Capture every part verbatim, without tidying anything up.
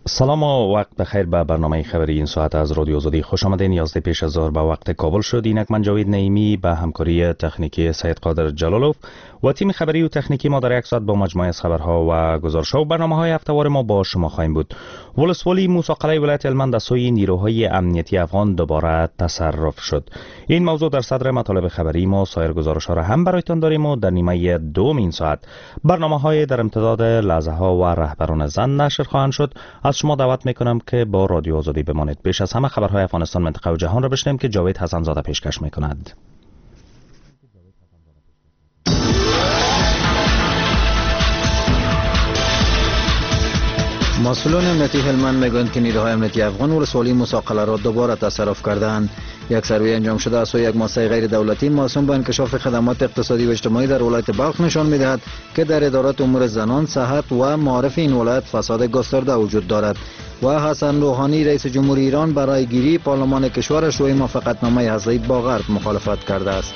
سلام و وقت بخیر به برنامه خبری این ساعت از رادیو آزادی خوش آمدین. یازده پیش از ظهر به وقت کابل شد. اینک من جاوید نعیمی به همکاری تکنیکی سید قادر جلالوف و تیم خبری و تکنیکی ما در یک ساعت با مجموعه از خبرها و گزارش‌ها و برنامه‌های هفته‌وار ما با شما خواهیم بود. ولسوالی موسی ولایت هلمند از سوی نیروهای امنیتی افغان دوباره تصرف شد. این موضوع در صدر مطالب خبری ما. سایر گزارش‌ها را هم برایتان داریم و در نیمه دوم این ساعت برنامه‌های در امتداد لحظه‌ها و رهبران زن نشر خواهند شد. از شما دعوت میکنم که با رادیو آزادی بمانید. بیش از همه خبرهای افغانستان، منطقه و جهان را بشنویم که جاوید حسن زاده پیشکش میکند. مسئولان امنیتی هلمند میگویند که نیروهای امنیتی افغان ولسوالی موسی را دوباره تصرف کردند. یک سروی انجام شده از سوی یک مؤسسه غیر دولتی موسوم به انکشاف خدمات اقتصادی و اجتماعی در ولایت بلخ نشان می‌دهد که در ادارات امور زنان، صحت و معارف این ولایت فساد گسترده وجود دارد و حسن روحانی رئیس جمهوری ایران برای گیری پارلمان کشورش روی موافقتنامه هسته‌ای با غرب مخالفت کرده است.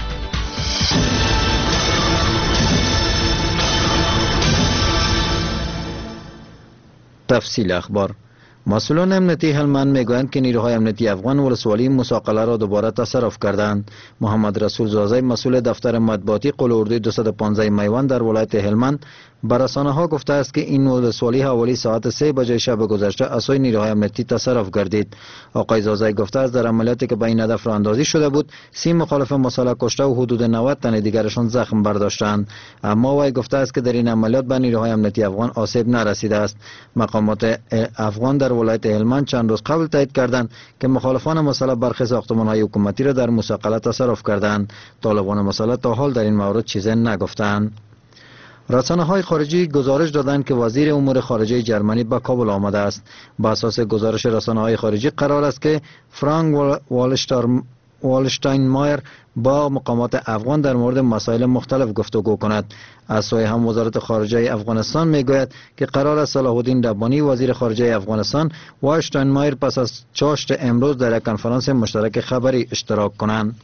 تفصیل اخبار. مسئولان امنیتی هلمند میگویند که نیروهای امنیتی افغان ولسوالی موسی را دوباره تصرف کردند. محمد رسول زازی مسئول دفتر مطبوعاتی قل اردوی دویست و پانزده میوان در ولایت هلمند به رسانه‌ها گفته است که این ولسوالی حوالی ساعت سه بجه شب گذشته از سوی نیروهای امنیتی تصرف گردید. آقای زازی گفته است در عملیاتی که به این هدف راهاندازی شده بود، سی مخالف مسلح کشته و حدود نود تن دیگرشان زخم برداشتند. اما وی گفته است که در این عملیات به نیروهای امنیتی افغان آسیب نرسیده است. مقامات افغان در ولایت هلمند چند روز قبل تایید کردند که مخالفان مسلح برخی ساختمان‌های حکومتی را در موسی تصرف کردند. طالبان مسلح تا حال در این مورد چیزی نگفتند. رسانه‌های خارجی گزارش دادند که وزیر امور خارجه جرمنی به کابل آمده است. بر اساس گزارش رسانه‌های خارجی قرار است که فرانک والشتاین والشتاین مایر با مقامات افغان در مورد مسائل مختلف گفتگو کند. از سوی هم وزارت خارجه افغانستان میگوید که قرار است صلاح الدین ربانی وزیر خارجه افغانستان و والشتاین مایر پس از چاشت امروز در یک کنفرانس مشترک خبری اشتراک کنند.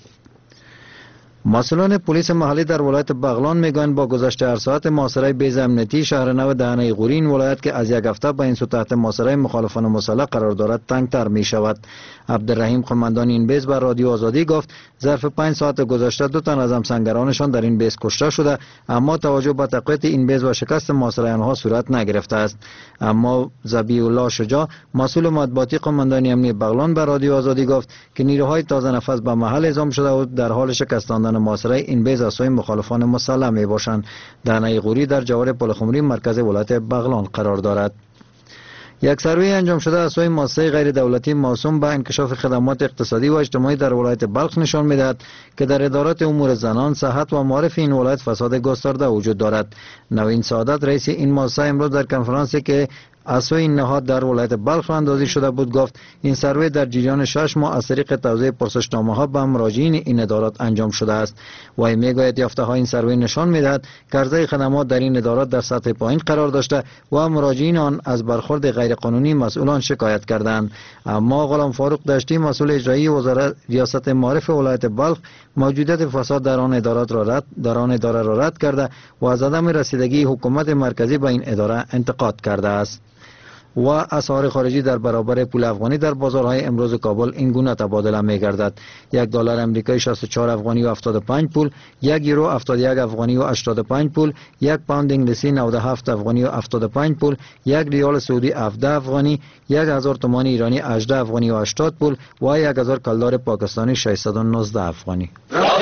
مسئولان پلیس محلی در ولایت بغلان میگویند با گذشت هر ساعت محاصره بیض امنیتی شهر نو دهنه غوری این ولایت که از یک هفته به این سو تحت محاصره مخالفان مسلح قرار دارد تنگتر می شود. عبدالرحیم قماندان این بیض بر رادیو آزادی گفت ظرف پنج ساعت گذشته دو تن از همسنگرانشان در این بیض کشته شده، اما توجه به تقویت این بیض و شکست محاصره آنها صورت نگرفته است. اما ذبیح الله شجاع مسئول مطبوعاتی قماندانی امنیتی بغلان بر رادیو آزادی گفت که نیروهای تازه نفس به محل اعزام شده و در حال شکستاندن محاصره این بیض از سوی مخالفان مسلح می باشند. دهنه غوری در جوار پلخمری مرکز ولایت بغلان قرار دارد. یک سروی انجام شده از سوی مؤسسه غیر دولتی موسوم به انکشاف خدمات اقتصادی و اجتماعی در ولایت بلخ نشان می‌دهد که در ادارات امور زنان، صحت و معارف این ولایت فساد گسترده وجود دارد. نوین سعادت رئیس این مؤسسه امروز در کنفرانسی که از سوی این نهاد در ولایت بلخ اندازی شده بود گفت این سروی در جریان شش ماه از طریق توزیع پرسشنامه‌ها به مراجعین این ادارات انجام شده است. و میگوید یافته‌های این سروی نشان می‌دهد که عرضه خدمات در این ادارات در سطح پایین قرار داشته و مراجعین آن از برخورد غیرقانونی مسئولان شکایت کردند. اما غلام فاروق دشتی مسئول اجرایی وزارت ریاست معارف ولایت بلخ موجودیت فساد در آن ادارات را رد در آن اداره را رد کرده و از عدم رسیدگی حکومت مرکزی به این اداره انتقاد کرده است. و اسعار خارجی در برابر پول افغانی در بازارهای امروز کابل این گونه تبادله می گردد: یک دلار امریکایی شصت و چهار افغانی و هفتاد و پنج پول، یک یورو هفتاد و یک افغانی و هشتاد و پنج پول، یک پوند انگلیسی نود و هفت افغانی و هفتاد و پنج پول، یک ریال سعودی هفده افغانی، یک هزار تومان ایرانی هجده افغانی و هشتاد پول و یک هزار کلدار پاکستانی ششصد و نوزده افغانی.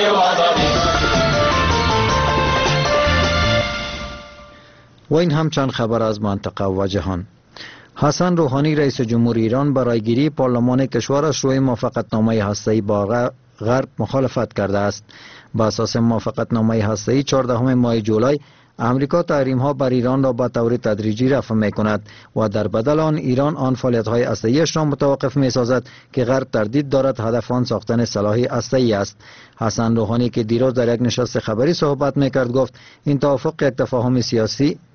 و این هم چند خبر از منطقه و جهان. حسن روحانی رئیس جمهوری ایران برای گیری پارلمان کشورش روی موافقتنامه هسته‌ای با غرب مخالفت کرده است. با اساس موافقتنامه هسته‌ای چهاردهم ماه جولای امریکا تحریم ها بر ایران را به طور تدریجی رفع می کند و در بدل آن ایران آن فعالیت های هسته‌ای‌اش را متوقف می سازد که غرب تردید دارد هدف آن ساختن سلاح هسته‌ای است. حسن روحانی که دیروز در یک نشست خبری صحبت می کرد گفت این توافق یک تفاهم سیاسی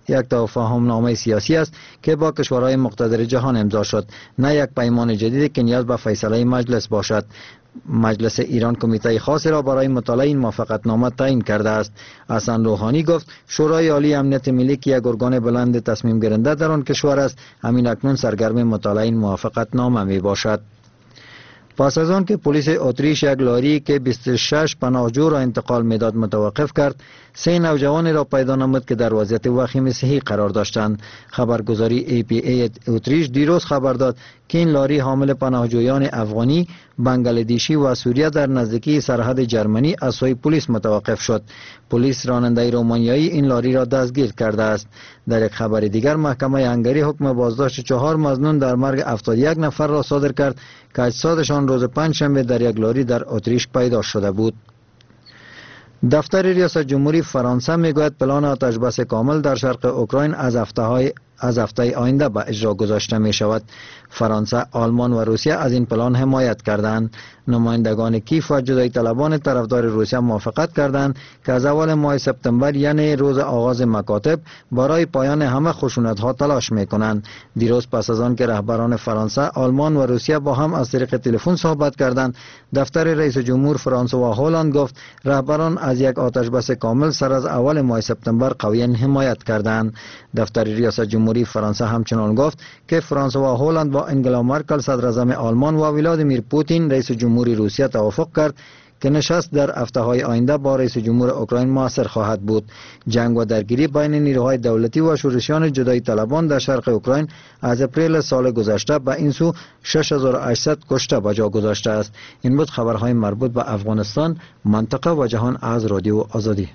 یک تفاهم نامه سیاسی است که با کشورهای مقتدر جهان امضا شد، نه یک پیمان جدید که نیاز به فیصله مجلس باشد. مجلس ایران کمیته خاصی را برای مطالعه این موافقتنامه تعیین کرده است. حسن روحانی گفت شورای عالی امنیت ملی که یک ارگان بلند تصمیم گیرنده در آن کشور است، همین اکنون سرگرم مطالعه این موافقتنامه می باشد. پس از آن که پلیس اتریش یک لاری که بیست و شش پناهجو را انتقال میداد متوقف کرد، سه نوجوان را پیدا نمود که در وضعیت وخیم صحی قرار داشتند. خبرگزاری ای پی ای اتریش دیروز خبر داد که این لاری حامل پناهجویان افغانی، بنگلادیشی و سوریه در نزدیکی سرحد جرمنی از سوی پلیس متوقف شد. پلیس راننده رومانیایی این لاری را دستگیر کرده است. در یک خبر دیگر محکمه هنگری حکم بازداشت چهار مظنون در مرگ هفتاد و یک نفر را صادر کرد که اجسادشان روز پنجشنبه در یک لاری در اتریش پیدا شده بود. دفتر ریاست جمهوری فرانسه میگوید پلان آتش بس کامل در شرق اوکراین از هفته های از هفته آینده به اجرا گذاشته می شود. فرانسه، آلمان و روسیه از این پلان حمایت کردند. نمایندگان کیف و جدایی طلبان طرفدار روسیه موافقت کردند که از اول ماه سپتامبر یعنی روز آغاز مکاتب برای پایان همه خشونت ها تلاش می کنند. دیروز پس از آن که رهبران فرانسه، آلمان و روسیه با هم از طریق تلفن صحبت کردند، دفتر رئیس جمهور فرانسوا هولند گفت رهبران از یک آتش بس کامل سر از اول ماه سپتامبر قویا حمایت کردند. دفتر ریاست جمهوری فرانسه همچنان گفت که فرانسوا هولند با انگلا مرکل صدر اعظم آلمان و ولادیمیر پوتین رئیس جمهوری روسیه توافق کرد که نشست در هفته های آینده با رئیس جمهور اوکراین موثر خواهد بود. جنگ و درگیری بین نیروهای دولتی و شورشیان جدایی طلبان در شرق اوکراین از اپریل سال گذشته به این سو شش هزار و هشتصد کشته به جا گذاشته است. این بود خبرهای مربوط به افغانستان، منطقه و جهان از رادیو آزادی.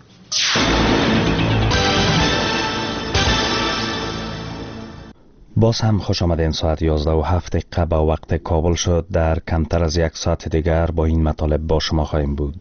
باز هم خوش آمدین. ساعت یازده و هفت دقیقه به وقت کابل شد. در کمتر از یک ساعت دیگر با این مطالب با شما خواهیم بود.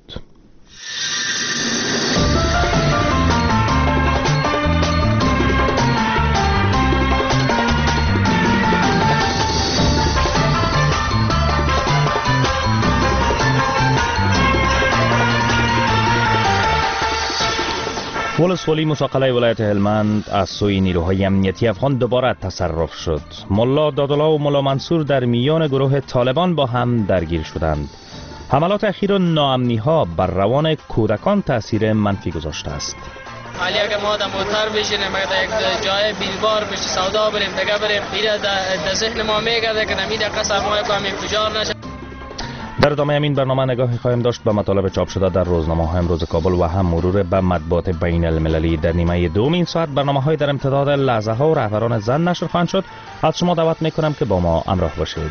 ولسوالی مساقله ولایت هلمند از سوی نیروهای امنیتی افغان دوباره تصرف شد. ملا دادالله و ملا منصور در میان گروه طالبان با هم درگیر شدند. حملات اخیر ناامنی ها بر روان کودکان تاثیر منفی گذاشته است. حالی اگه ما در موتر بشینیم، اگه یک جای بیلبار بشه سودا بریم دیگه بریم، میره در ذهن ما میگرده که نمید قصر ما کنم انفجار نشه. در ادامه همین برنامه نگاهی خواهیم داشت به مطالب چاپ شده در روزنامه‌های امروز کابل و هم مرور به مطبوعات بین المللی. در نیمه دوم این ساعت برنامه‌های در امتداد لحظه ها و رهبران زن نشر خواهند شد. از شما دعوت میکنم که با ما همراه باشید.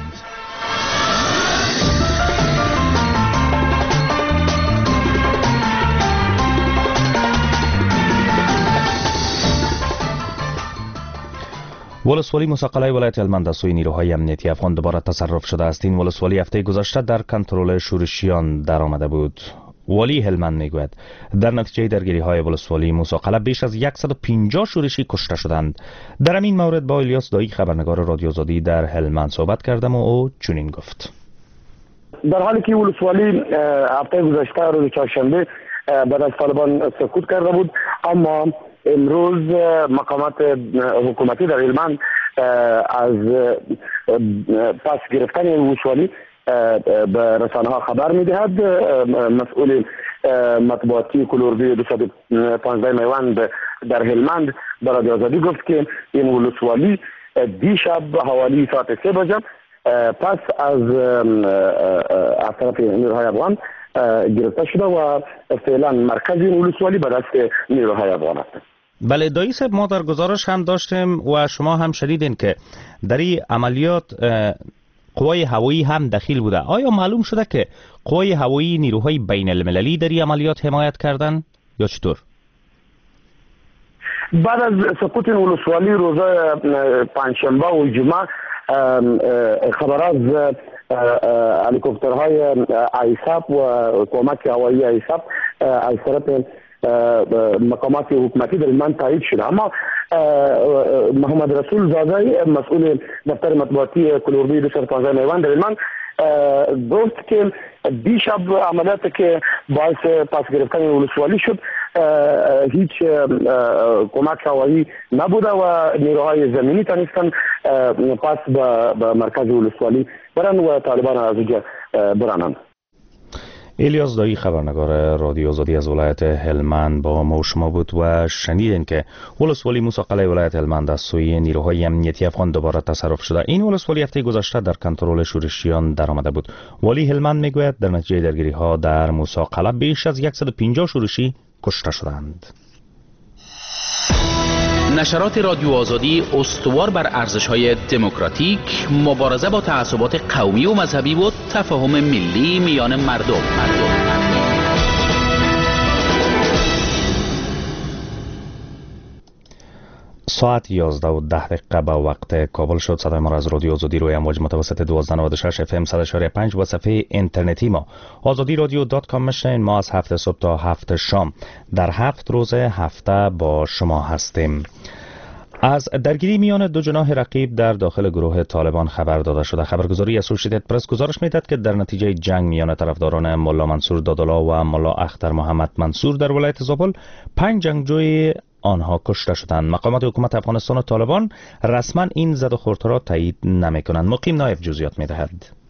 ولسوالی مساقله ولایت هلمند از سوی نیروهای امنیتی افغان دوباره تصرف شده است. این ولسوالی هفته گذشته در کنترل شورشیان در آمده بود. والی هلمند میگوید در نتیجه درگیری های ولسوالی مساقله بیش از صد و پنجاه شورشی کشته شدند. در این مورد با الیاس دایی خبرنگار رادیو آزادی در هلمند صحبت کردم و او چنین گفت. در حالی که ولسوالی هفته گذشته روز چهارشنبه بعد از طالبان سقوط کرده بود، اما امروز مقامات حکومتی در هلمند از پس گرفتن ولسوالی به رسانه ها خبر میدهد. مسئول مطبوعاتی کلوردی دویست و پانزده میوند در هلمند به رادیو آزادی گفت که این ولسوالی دیشب حوالی ساعت سه بجه پس از از طرف نیروهای افغان گرفته شده و فعلا مرکز این ولسوالی به دست نیروهای افغان است. بله دایی صاحب، ما در گزارش هم داشتیم و شما هم شنیدین که در این عملیات قوای هوایی هم دخیل بوده. آیا معلوم شده که قوای هوایی نیروهای بین المللی در این عملیات حمایت کردن یا چطور؟ بعد از سقوط ولسوالی روز پنجشنبه و جمعه خبر از هلیکوپترهای آیساپ و کمک هوایی آیساپ از طرف مقامات حکومتی در هلمند تایید شده، اما محمد رسول زاده مسئول دفتر مطبوعاتی کلوردی دویست و پانزده میوند در هلمند گفت که دیشب عملیاتی که باعث پس گرفتن ولسوالی شد هیچ کمک هوایی نبوده و نیروهای زمینی تانستن پس به مرکز ولسوالی برن و طالبان از اونجا برانند. الیاس دایی، خبرنگار رادیو آزادی از ولایت هلمند با ما و شما بود و شنیدین که ولسوالی موسی قلعه ولایت هلمند از سوی نیروهای امنیتی افغان دوباره تصرف شده. این ولسوالی هفته گذشته در کنترل شورشیان درآمده بود. والی هلمند میگوید در نتیجه درگیری ها در موسی قلعه بیش از صد و پنجاه شورشی کشته شدند. نشرات رادیو آزادی استوار بر ارزش‌های دموکراتیک، مبارزه با تعصبات قومی و مذهبی و تفاهم ملی میان مردم. مردم. ساعت یازده و ده دقیقه به وقت کابل شد. صدای ما را از رادیو آزادی روی امواج متوسط دویست و نود و شش اف ام صد و شش و پنج و صفحه اینترنتی ما آزادی رادیو دات کام میشنوین. ما از هفت صبح تا هفت شام در هفت روز هفته با شما هستیم. از درگیری میان دو جناح رقیب در داخل گروه طالبان خبر داده شده. خبرگزاری اسوسییتد پرس گزارش میدهد که در نتیجه جنگ میان طرفداران ملا منصور دادالا و ملا اختر محمد منصور در ولایت زابل پنج جنگجوی آنها کشته شدند. مقامات حکومت افغانستان و طالبان رسما این زد و خورد را تایید نمی‌کنند. مقیم نایف جزئیات می‌دهد.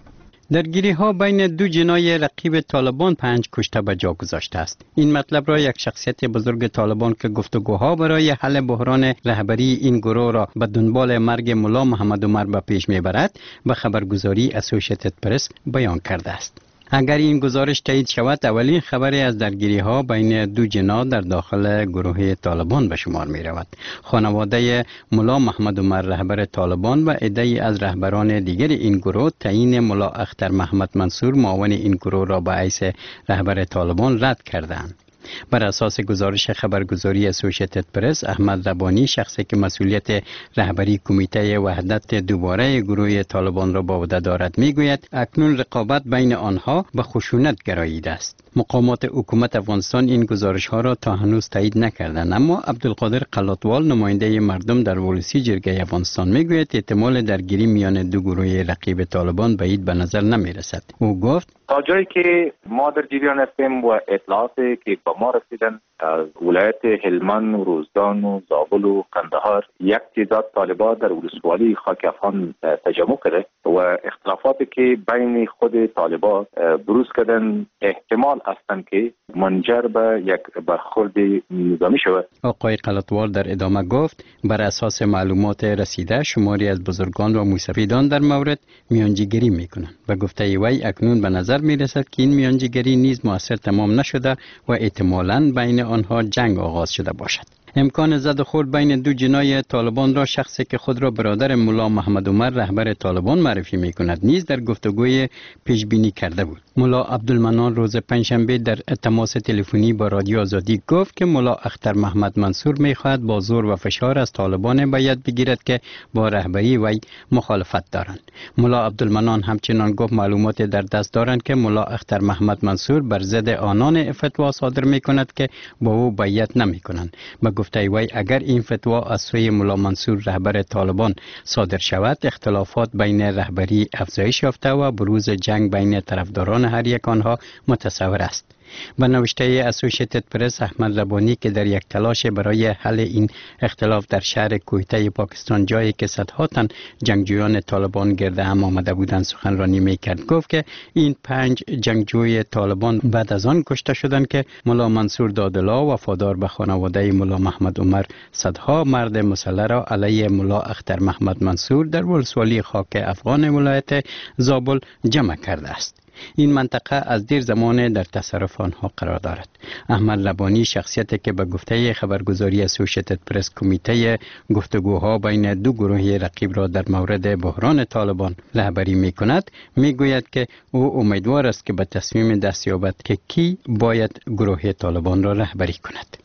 درگیری ها بین دو جناح رقیب طالبان پنج کشته به جا گذاشته است. این مطلب را یک شخصیت بزرگ طالبان که گفتگوها برای حل بحران رهبری این گروه را به دنبال مرگ ملا محمد عمر به پیش میبرد به خبرگزاری اسوسییتد پرس بیان کرده است. اگر این گزارش تایید شود، اولین خبری از درگیری ها بین دو جناح در داخل گروه طالبان به شمار می رود. خانواده ملا محمد عمر رهبر طالبان و عده‌ای از رهبران دیگر این گروه تعیین ملا اختر محمد منصور معاون این گروه را به حیث رهبر طالبان رد کردند. بر اساس گزارش خبرگزاری اسوسییتد پرس، احمد ربانی، شخصی که مسئولیت رهبری کمیته وحدت دوباره گروه طالبان را به عهده دارد، میگوید اکنون رقابت بین آنها به خشونت گراییده است. مقامات حکومت افغانستان این گزارش ها را تا هنوز تایید نکردند، اما عبدالقادر قلاتوال، نماینده مردم در ولسی جرگه افغانستان، میگوید احتمال درگیری میان دو گروه رقیب طالبان بعید به نظر نمی رسد. او گفت تا جایی که ما در جریان هستیم و اطلاعاتی که به ما رسیدن از ولایت هلمند و روزگان و زابل و قندهار یک تعداد طالبان در ولسوالی خاک افغان تجمع کرده و اختلافاتی که بین خود طالبان بروز کردن احتمال هستند که منجر به یک برخورد نظامی شود. آقای قلاتوال در ادامه گفت بر اساس معلومات رسیده شماری از بزرگان و موسفیدان در مورد میانجیگری میکنند و گفته وی اکنون به نظر می رسد که این میانجیگری نیز موثر تمام نشده و احتمالاً بین آنها جنگ آغاز شده باشد. امکان زد و خورد بین دو جناح طالبان را شخصی که خود را برادر ملا محمد عمر رهبر طالبان معرفی می کند نیز در گفتگوی پیش بینی کرده بود. ملا عبدالمنان روز پنجشنبه در تماس تلفنی با رادیو آزادی گفت که ملا اختر محمد منصور می خواهد با زور و فشار از طالبان باید بگیرد که با رهبری وی مخالفت دارند. ملا عبدالمنان همچنان گفت معلومات در دست دارند که ملا اختر محمد منصور بر ضد آنان فتوا صادر می کند که با او بیعت نمی کنند. گفته وی اگر این فتوا از سوی ملا منصور رهبر طالبان صادر شود، اختلافات بین رهبری افزایش یافته و بروز جنگ بین طرفداران هر یک آنها متصور است. به نوشته اسوسییتد پرس، احمد ربانی که در یک تلاش برای حل این اختلاف در شهر کویته پاکستان، جایی که صدها تن جنگجویان طالبان گرد هم آمده بودند، سخنرانی میکرد، گفت که این پنج جنگجوی طالبان بعد از آن کشته شدند که ملا منصور دادلا وفادار به خانواده ملا محمد عمر صدها مرد مسلح را علیه ملا اختر محمد منصور در ولسوالی خاک افغان ولایت زابل جمع کرده است. این منطقه از دیر زمان در تصرف آنها قرار دارد. احمد ربانی، شخصیتی که به گفته خبرگزاری اسوسییتد پرس کمیته گفتگوها بین دو گروه رقیب را در مورد بحران طالبان رهبری می کند، می گوید که او امیدوار است که به تصمیم دست یابد که کی باید گروه طالبان را رهبری کند.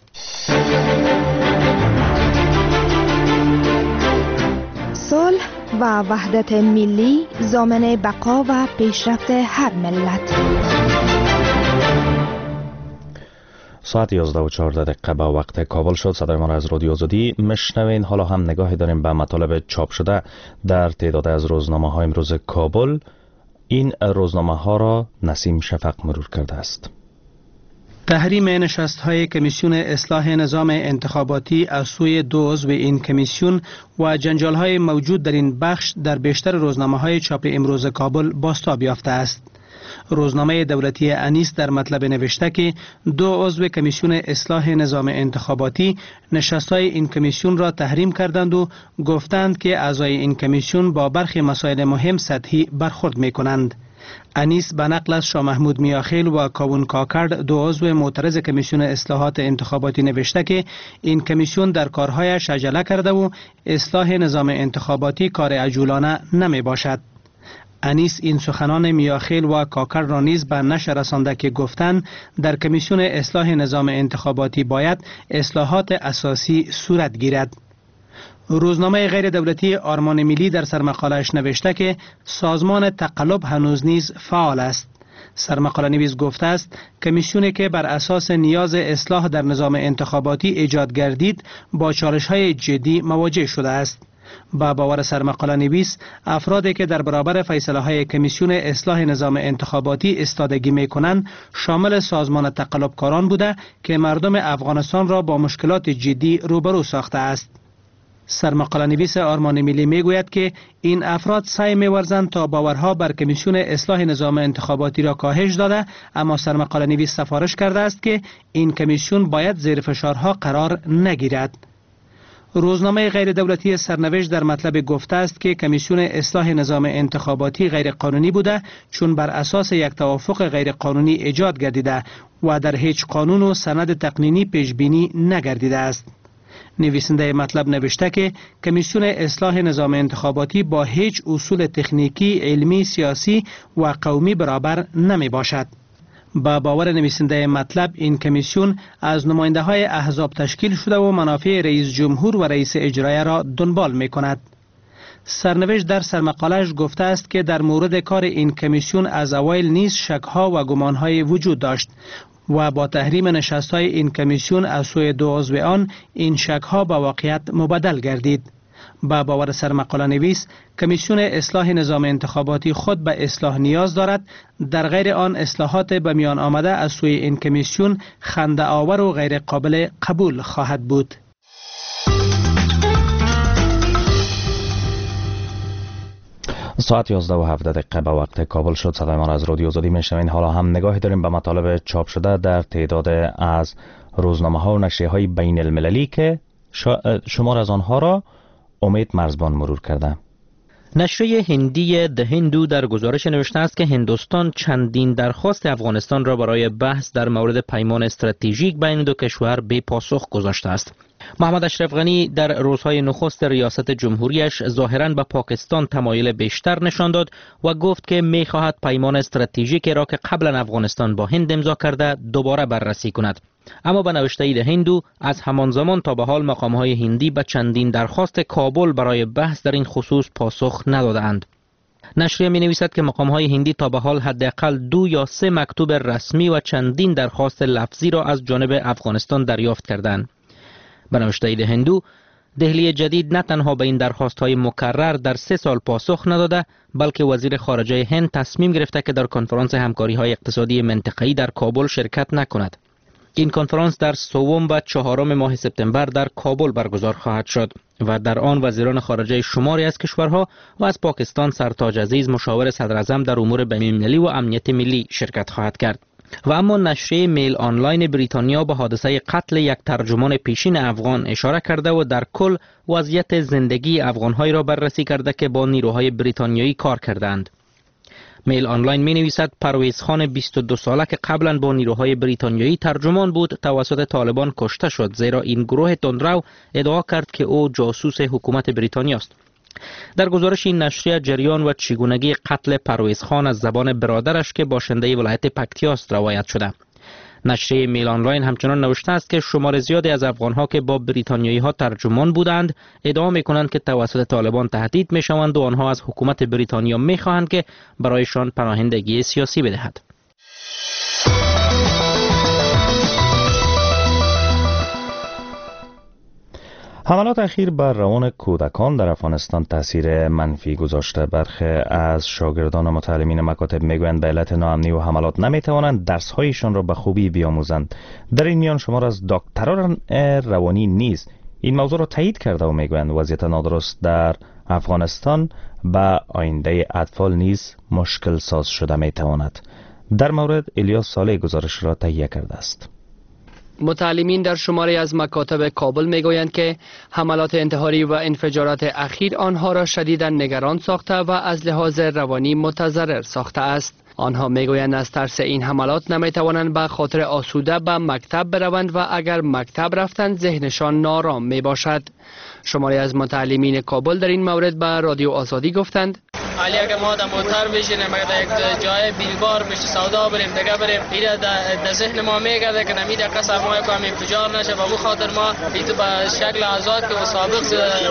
صلح و وحدت ملی ضامن بقا و پیشرفت هر ملت. ساعت یازده و چهارده دقیقه به وقت کابل شد. صدای ما را از رادیو آزادی مشنوین. حالا هم نگاهی داریم به مطالب چاپ شده در تعداد از روزنامه های امروز کابل. این روزنامه ها را نسیم شفق مرور کرده است. تحریم نشست‌های کمیسیون اصلاح نظام انتخاباتی از سوی دو عضو این کمیسیون و جنجال‌های موجود در این بخش در بیشتر روزنامه‌های چاپ امروز کابل بازتاب یافته است. روزنامه دولتی انیس در مطلب نوشته که دو عضو کمیسیون اصلاح نظام انتخاباتی نشست‌های این کمیسیون را تحریم کردند و گفتند که اعضای این کمیسیون با برخی مسائل مهم سطحی برخورد می‌کنند. انیس به نقل از شاه محمود میاخیل و کاون کاکرد دو عضو معترض کمیسیون اصلاحات انتخاباتی نوشته که این کمیسیون در کارهایش عجله کرده و اصلاح نظام انتخاباتی کار عجولانه نمی باشد. انیس این سخنان میاخیل و کاکرد را نیز به نشر رسانده که گفتند در کمیسیون اصلاح نظام انتخاباتی باید اصلاحات اساسی صورت گیرد. روزنامه غیر دولتی آرمان ملی در سرمقاله‌اش نوشته که سازمان تقلب هنوز نیز فعال است. سرمقاله نویس گفته است کمیسیونی که بر اساس نیاز اصلاح در نظام انتخاباتی ایجاد گردید با چالش‌های جدی مواجه شده است. با باور سرمقاله نویس افرادی که در برابر فیصله‌های کمیسیون اصلاح نظام انتخاباتی استادگی می‌کنند شامل سازمان تقلبکاران بوده که مردم افغانستان را با مشکلات جدی روبرو ساخته است. سرمقاله نویس آرمان ملی میگوید که این افراد سعی می‌ورزند تا باورها بر کمیسیون اصلاح نظام انتخاباتی را کاهش داده، اما سرمقاله نویس سفارش کرده است که این کمیسیون باید زیر فشارها قرار نگیرد. روزنامه غیر دولتی سرنوشت در مطلب گفته است که کمیسیون اصلاح نظام انتخاباتی غیر قانونی بوده چون بر اساس یک توافق غیر قانونی ایجاد گردیده و در هیچ قانون و سند تقنینی پیش بینی نگردیده است. نویسنده مطلب نوشته که کمیسیون اصلاح نظام انتخاباتی با هیچ اصول تکنیکی، علمی، سیاسی و قومی برابر نمی باشد. با باور نویسنده مطلب این کمیسیون از نماینده های احزاب تشکیل شده و منافع رئیس جمهور و رئیس اجرایی را دنبال می کند. سرنوشت در سرمقاله‌اش گفته است که در مورد کار این کمیسیون از اوایل نیز شک‌ها و گمان‌های وجود داشت و با تحریم نشست‌های این کمیسیون از سوی دو عضو آن این شک‌ها به واقعیت مبدل گردید. با باور سرمقاله نویس کمیسیون اصلاح نظام انتخاباتی خود به اصلاح نیاز دارد، در غیر آن اصلاحات به میان آمده از سوی این کمیسیون خنده آور و غیر قابل قبول خواهد بود. ساعت یازده و هفده دقیقه به وقت کابل شد. صدای ما را از رادیو آزادی میشنوین. حالا هم نگاهی داریم به مطالب چاپ شده در تعداد از روزنامه ها و نشریه های بین المللی که شمار از آنها را امید مرزبان مرور کرده. نشریه هندی د هندو در گزارش نوشته است که هندوستان چندین درخواست افغانستان را برای بحث در مورد پیمان استراتژیک بین دو کشور بی پاسخ گذاشته است. محمد اشرف غنی در روزهای نخست ریاست جمهوریش ظاهراً به پاکستان تمایل بیشتر نشان داد و گفت که می‌خواهد پیمان استراتژیکی را که قبلا افغانستان با هند امضا کرده دوباره بررسی کند. اما به نوشته د هندو از همان زمان تا به حال مقام‌های هندی به چندین درخواست کابل برای بحث در این خصوص پاسخ ندادند. نشریه می نویسد که مقام‌های هندی تا به حال حداقل دو یا سه مکتوب رسمی و چندین درخواست لفظی را از جانب افغانستان دریافت کردند. به نوشته د هندو، دهلی جدید نه تنها به این درخواست‌های مکرر در سه سال پاسخ نداده، بلکه وزیر خارجه هند تصمیم گرفته که در کنفرانس همکاری‌های اقتصادی منطقه‌ای در کابل شرکت نکند. این کنفرانس در سوم و چهارم ماه سپتامبر در کابل برگزار خواهد شد و در آن وزیران خارجه شماری از کشورها و از پاکستان سرتاج عزیز مشاور صدر اعظم در امور بین‌المللی و امنیت ملی شرکت خواهد کرد. و اما نشریه میل آنلاین بریتانیا به حادثه قتل یک ترجمان پیشین افغان اشاره کرده و در کل وضعیت زندگی افغان‌های را بررسی کرده که با نیروهای بریتانیایی کار کردند. میل آنلاین می نویسد پرویز خان بیست و دو ساله که قبلا با نیروهای بریتانیایی ترجمان بود توسط طالبان کشته شد، زیرا این گروه تندرو ادعا کرد که او جاسوس حکومت بریتانیا است. در گزارش این نشریه جریان و چگونگی قتل پرویز خان از زبان برادرش که باشنده ولایت پکتیا است روایت شده. نشریه میل آنلاین همچنان نوشته است که شمار زیادی از افغانها که با بریتانیایی ها ترجمان بودند ادعا می کنند که توسط طالبان تهدید می شوند و آنها از حکومت بریتانیا می خواهند که برایشان پناهندگی سیاسی بدهد. حملات اخیر بر روان کودکان در افغانستان تاثیر منفی گذاشته. برخی از شاگردان و متعلمین مکاتب میگویند به علت ناامنی و حملات نمیتوانند درسهایشان را به خوبی بیاموزند. در این میان شمار از دکتران روانی نیز این موضوع را تایید کرده و میگویند وضعیت نادرست در افغانستان به آینده اطفال نیز مشکل ساز شده میتواند. در مورد الیاس صالح گزارش را تهیه کرده است. متعلمین در شماری از مکاتب کابل میگویند که حملات انتحاری و انفجارات اخیر آنها را شدیداً نگران ساخته و از لحاظ روانی متضرر ساخته است. آنها میگویند از ترس این حملات نمیتوانند به خاطر آسوده به مکتب بروند و اگر مکتب رفتند ذهنشان نارام می باشد. شماری از متعلمین کابل در این مورد به رادیو آزادی گفتند حالی اگر ما در موتر بشینیم اگر یک جای بیلبار بشه سودا بریم دیگه بریم ایره در ذهن ما میگرده که نمیده که سرمایه کنم انفجار نشه. به خاطر ما ایتو به شکل آزاد که سابق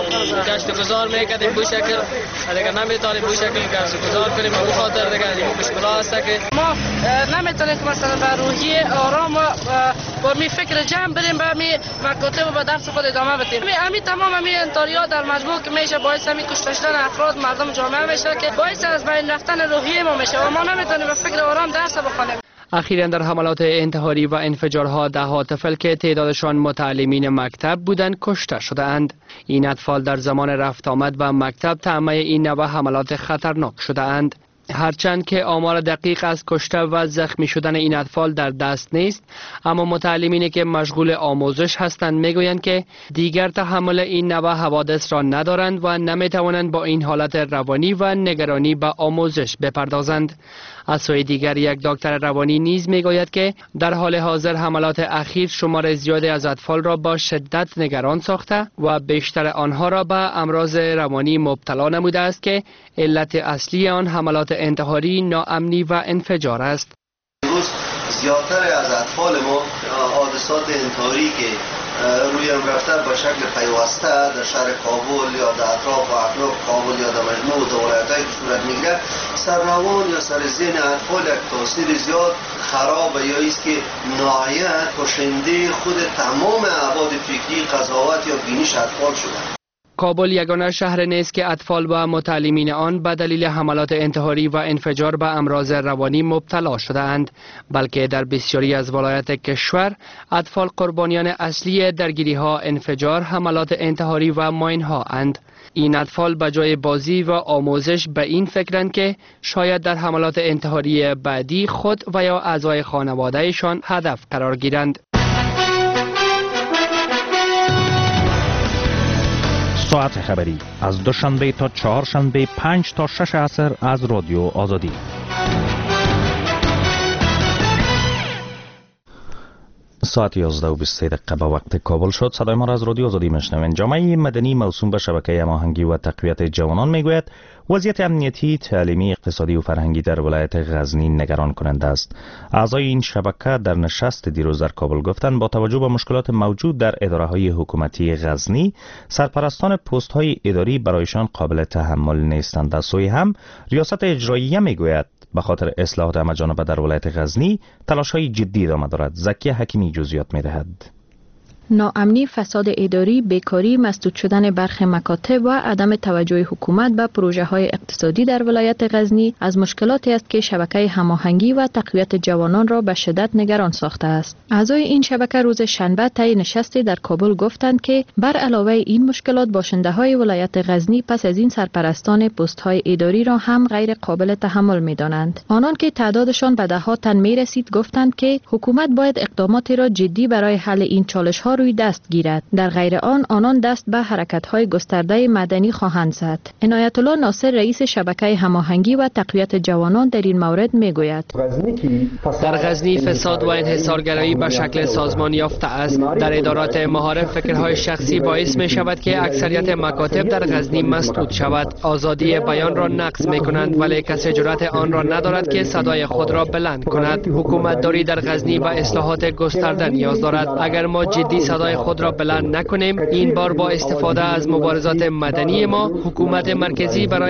گشت گذار میکردیم بو شکل دیگه نمیتونیم بو شکل گشت گذار کنیم. به خاطر دیگه این مشکلات است که ما نمیتونیم مثلا به روحی آرام و با می فکر جمع بریم به می مکاتب و به درس خود ادامه بدیم. همین تمام همین انطاریات در مجموع که میشه باعث همین کشته شدن افراد مردم جامعه میشه که باعث از بین رفتن روحیه ما میشه و ما نمیتونیم به فکر آرام درس بخونیم. اخیراً در حملات انتحاری و انفجارها ده ها طفل که تعدادشان متعلمین مکتب بودند کشته شده‌اند. این اطفال در زمان رفت آمد به مکتب طعمه این نوع حملات خطرناک شده‌اند. هرچند که آمار دقیق از کشته و زخمی شدن این اطفال در دست نیست، اما متعلمینی که مشغول آموزش هستند میگویند که دیگر تحمل این نوع حوادث را ندارند و نمیتوانند با این حالت روانی و نگرانی به آموزش بپردازند. از سوی دیگر یک دکتر روانی نیز میگوید که در حال حاضر حملات اخیر شمار زیادی از اطفال را با شدت نگران ساخته و بیشتر آنها را به امراض روانی مبتلا نموده است که علت اصلی آن حملات انتحاری، ناامنی و انفجار است. امروز زیادتر از اطفال ما حادثات انتحاری که روی هم رفته به شکل پیوسته در شهر کابل یا در اطراف و اطراف کابل یا در مجموع ولایت‌های که صورت میگیره سرروان یا سر ذهن اطفال یک تاثیر زیاد خراب یا است که نهایت کشنده خود تمام ابعاد فکری، قضاوت یا بینش اطفال شده. کابل یگانه شهر نیست که اطفال و متعلمین آن به دلیل حملات انتحاری و انفجار به امراض روانی مبتلا شده‌اند، بلکه در بسیاری از ولایات کشور اطفال قربانیان اصلی درگیری‌ها، انفجار، حملات انتحاری و ماین‌ها اند. این اطفال به جای بازی و آموزش به این فکرند که شاید در حملات انتحاری بعدی خود و یا اعضای خانواده‌شان هدف قرار گیرند. ساعت خبری از دوشنبه تا چهارشنبه پنج تا شش عصر از رادیو آزادی. ساعت یازده و بیست دقیقه به وقت کابل شد. صدای ما را از رادیو آزادی میشنوین. جامعه مدنی موسوم به شبکه هماهنگی و تقویت جوانان میگوید وضعیت امنیتی، تعلیمی، اقتصادی و فرهنگی در ولایت غزنی نگران کننده است. اعضای این شبکه در نشست دیروز در کابل گفتند با توجه به مشکلات موجود در اداره‌های حکومتی غزنی، سرپرستان پست‌های اداری برایشان قابل تحمل نیستند. از سوی هم ریاست اجراییه میگوید به خاطر اصلاحات همه‌جانبه در ولایت غزنی تلاش‌های جدی ادامه دارد. زکی حکیمی جزئیات می‌دهد. ناامنی، فساد اداری، بیکاری، مسدود شدن برخی مکاتب و عدم توجه حکومت به پروژه های اقتصادی در ولایت غزنی از مشکلاتی است که شبکه هماهنگی و تقویت جوانان را به شدت نگران ساخته است. اعضای این شبکه روز شنبه طی نشستی در کابل گفتند که بر علاوه این مشکلات باشنده های ولایت غزنی پس از این سرپرستان پست های اداری را هم غیر قابل تحمل می دانند. آنان که تعدادشان به ده ها تن می رسید گفتند که حکومت باید اقداماتی را جدی برای حل این چالش ها روی دست گیرد. در غیر آن آنان دست به حرکت‌های گسترده مدنی خواهند زد. عنایت الله ناصر رئیس شبکه هماهنگی و تقویت جوانان در این مورد میگوید در غزنی فساد و انحصارگرایی به شکل سازمان یافته است. در ادارات معارف فکرهای شخصی باعث می شود که اکثریت مکاتب در غزنی مسدود شود. آزادی بیان را نقض می کنند ولی کسی جرأت آن را ندارد که صدای خود را بلند کند. حکومت داری در غزنی و اصلاحات گسترده نیاز دارد. اگر ما جدی صدای خود را بلند نکنیم، این بار با استفاده از مبارزات مدنی ما حکومت مرکزی برای حل این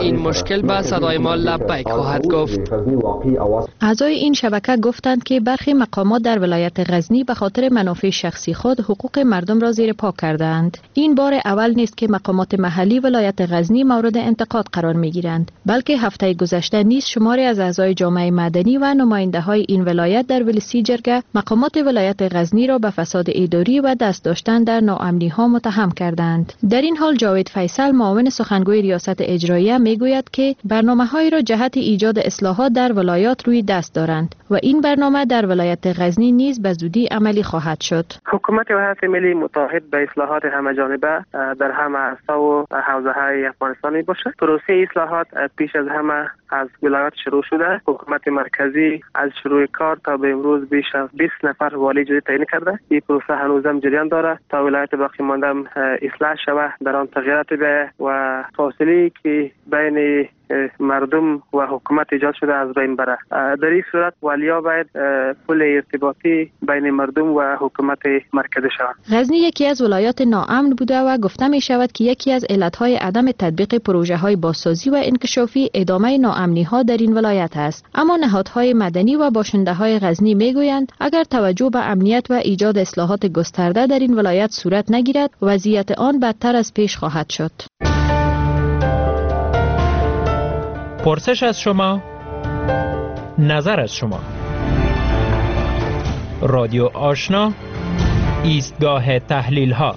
این مشکل به صدای ما لبیک خواهد گفت. اعضای این شبکه گفتند که برخی مقامات در ولایت غزنی به خاطر منافع شخصی خود حقوق مردم را زیر پا کردند. این بار اول نیست که مقامات محلی ولایت غزنی مورد انتقاد قرار میگیرند، بلکه هفته گذشته نیز شماری از اعضای جامعه مدنی و نماینده های این ولایت در ولسی جرگه مقامات ولایت غزنی را به فساد اداری و دست داشتن در ناامنی ها متهم کردند. در این حال جاوید فیصل معاون سخنگوی ریاست اجراییه میگوید که برنامه‌هایی را جهت ایجاد اصلاحات در ولایات روی دست دارند و این برنامه در ولایت غزنی نیز به زودی عملی خواهد شد. حکومت وحدت ملی متعهد به اصلاحات همه‌جانبه در همه عرصه و حوزه‌های افغانستان میباشد. پروسه اصلاحات پیش از همه از ولایت شروع شده. حکومت مرکزی از شروع کار تا به امروز بیش از بیست نفر والی جدید تعیین کرده. این پروسه هنوزم جریان داره تا ولایت باقی مانده اصلاح شود، در آن تغییرات به و فاصله که بین مردم و حکومت ایجاد شده از بین بره. در این صورت والیا باید پل ارتباطی بین مردم و حکومت مرکزی شود. غزنی یکی از ولایات ناامن بوده و گفته می شود که یکی از علتهای عدم تطبیق پروژه های بازسازی و انکشافی ادامه ناامنی ها در این ولایت است. اما نهادهای مدنی و باشنده های غزنی می گویند اگر توجه به امنیت و ایجاد اصلاحات گسترده در این ولایت صورت نگیرد وضعیت آن بدتر از پیش خواهد شد. پرسش از شما، نظر از شما. رادیو آشنا، ایستگاه تحلیل ها.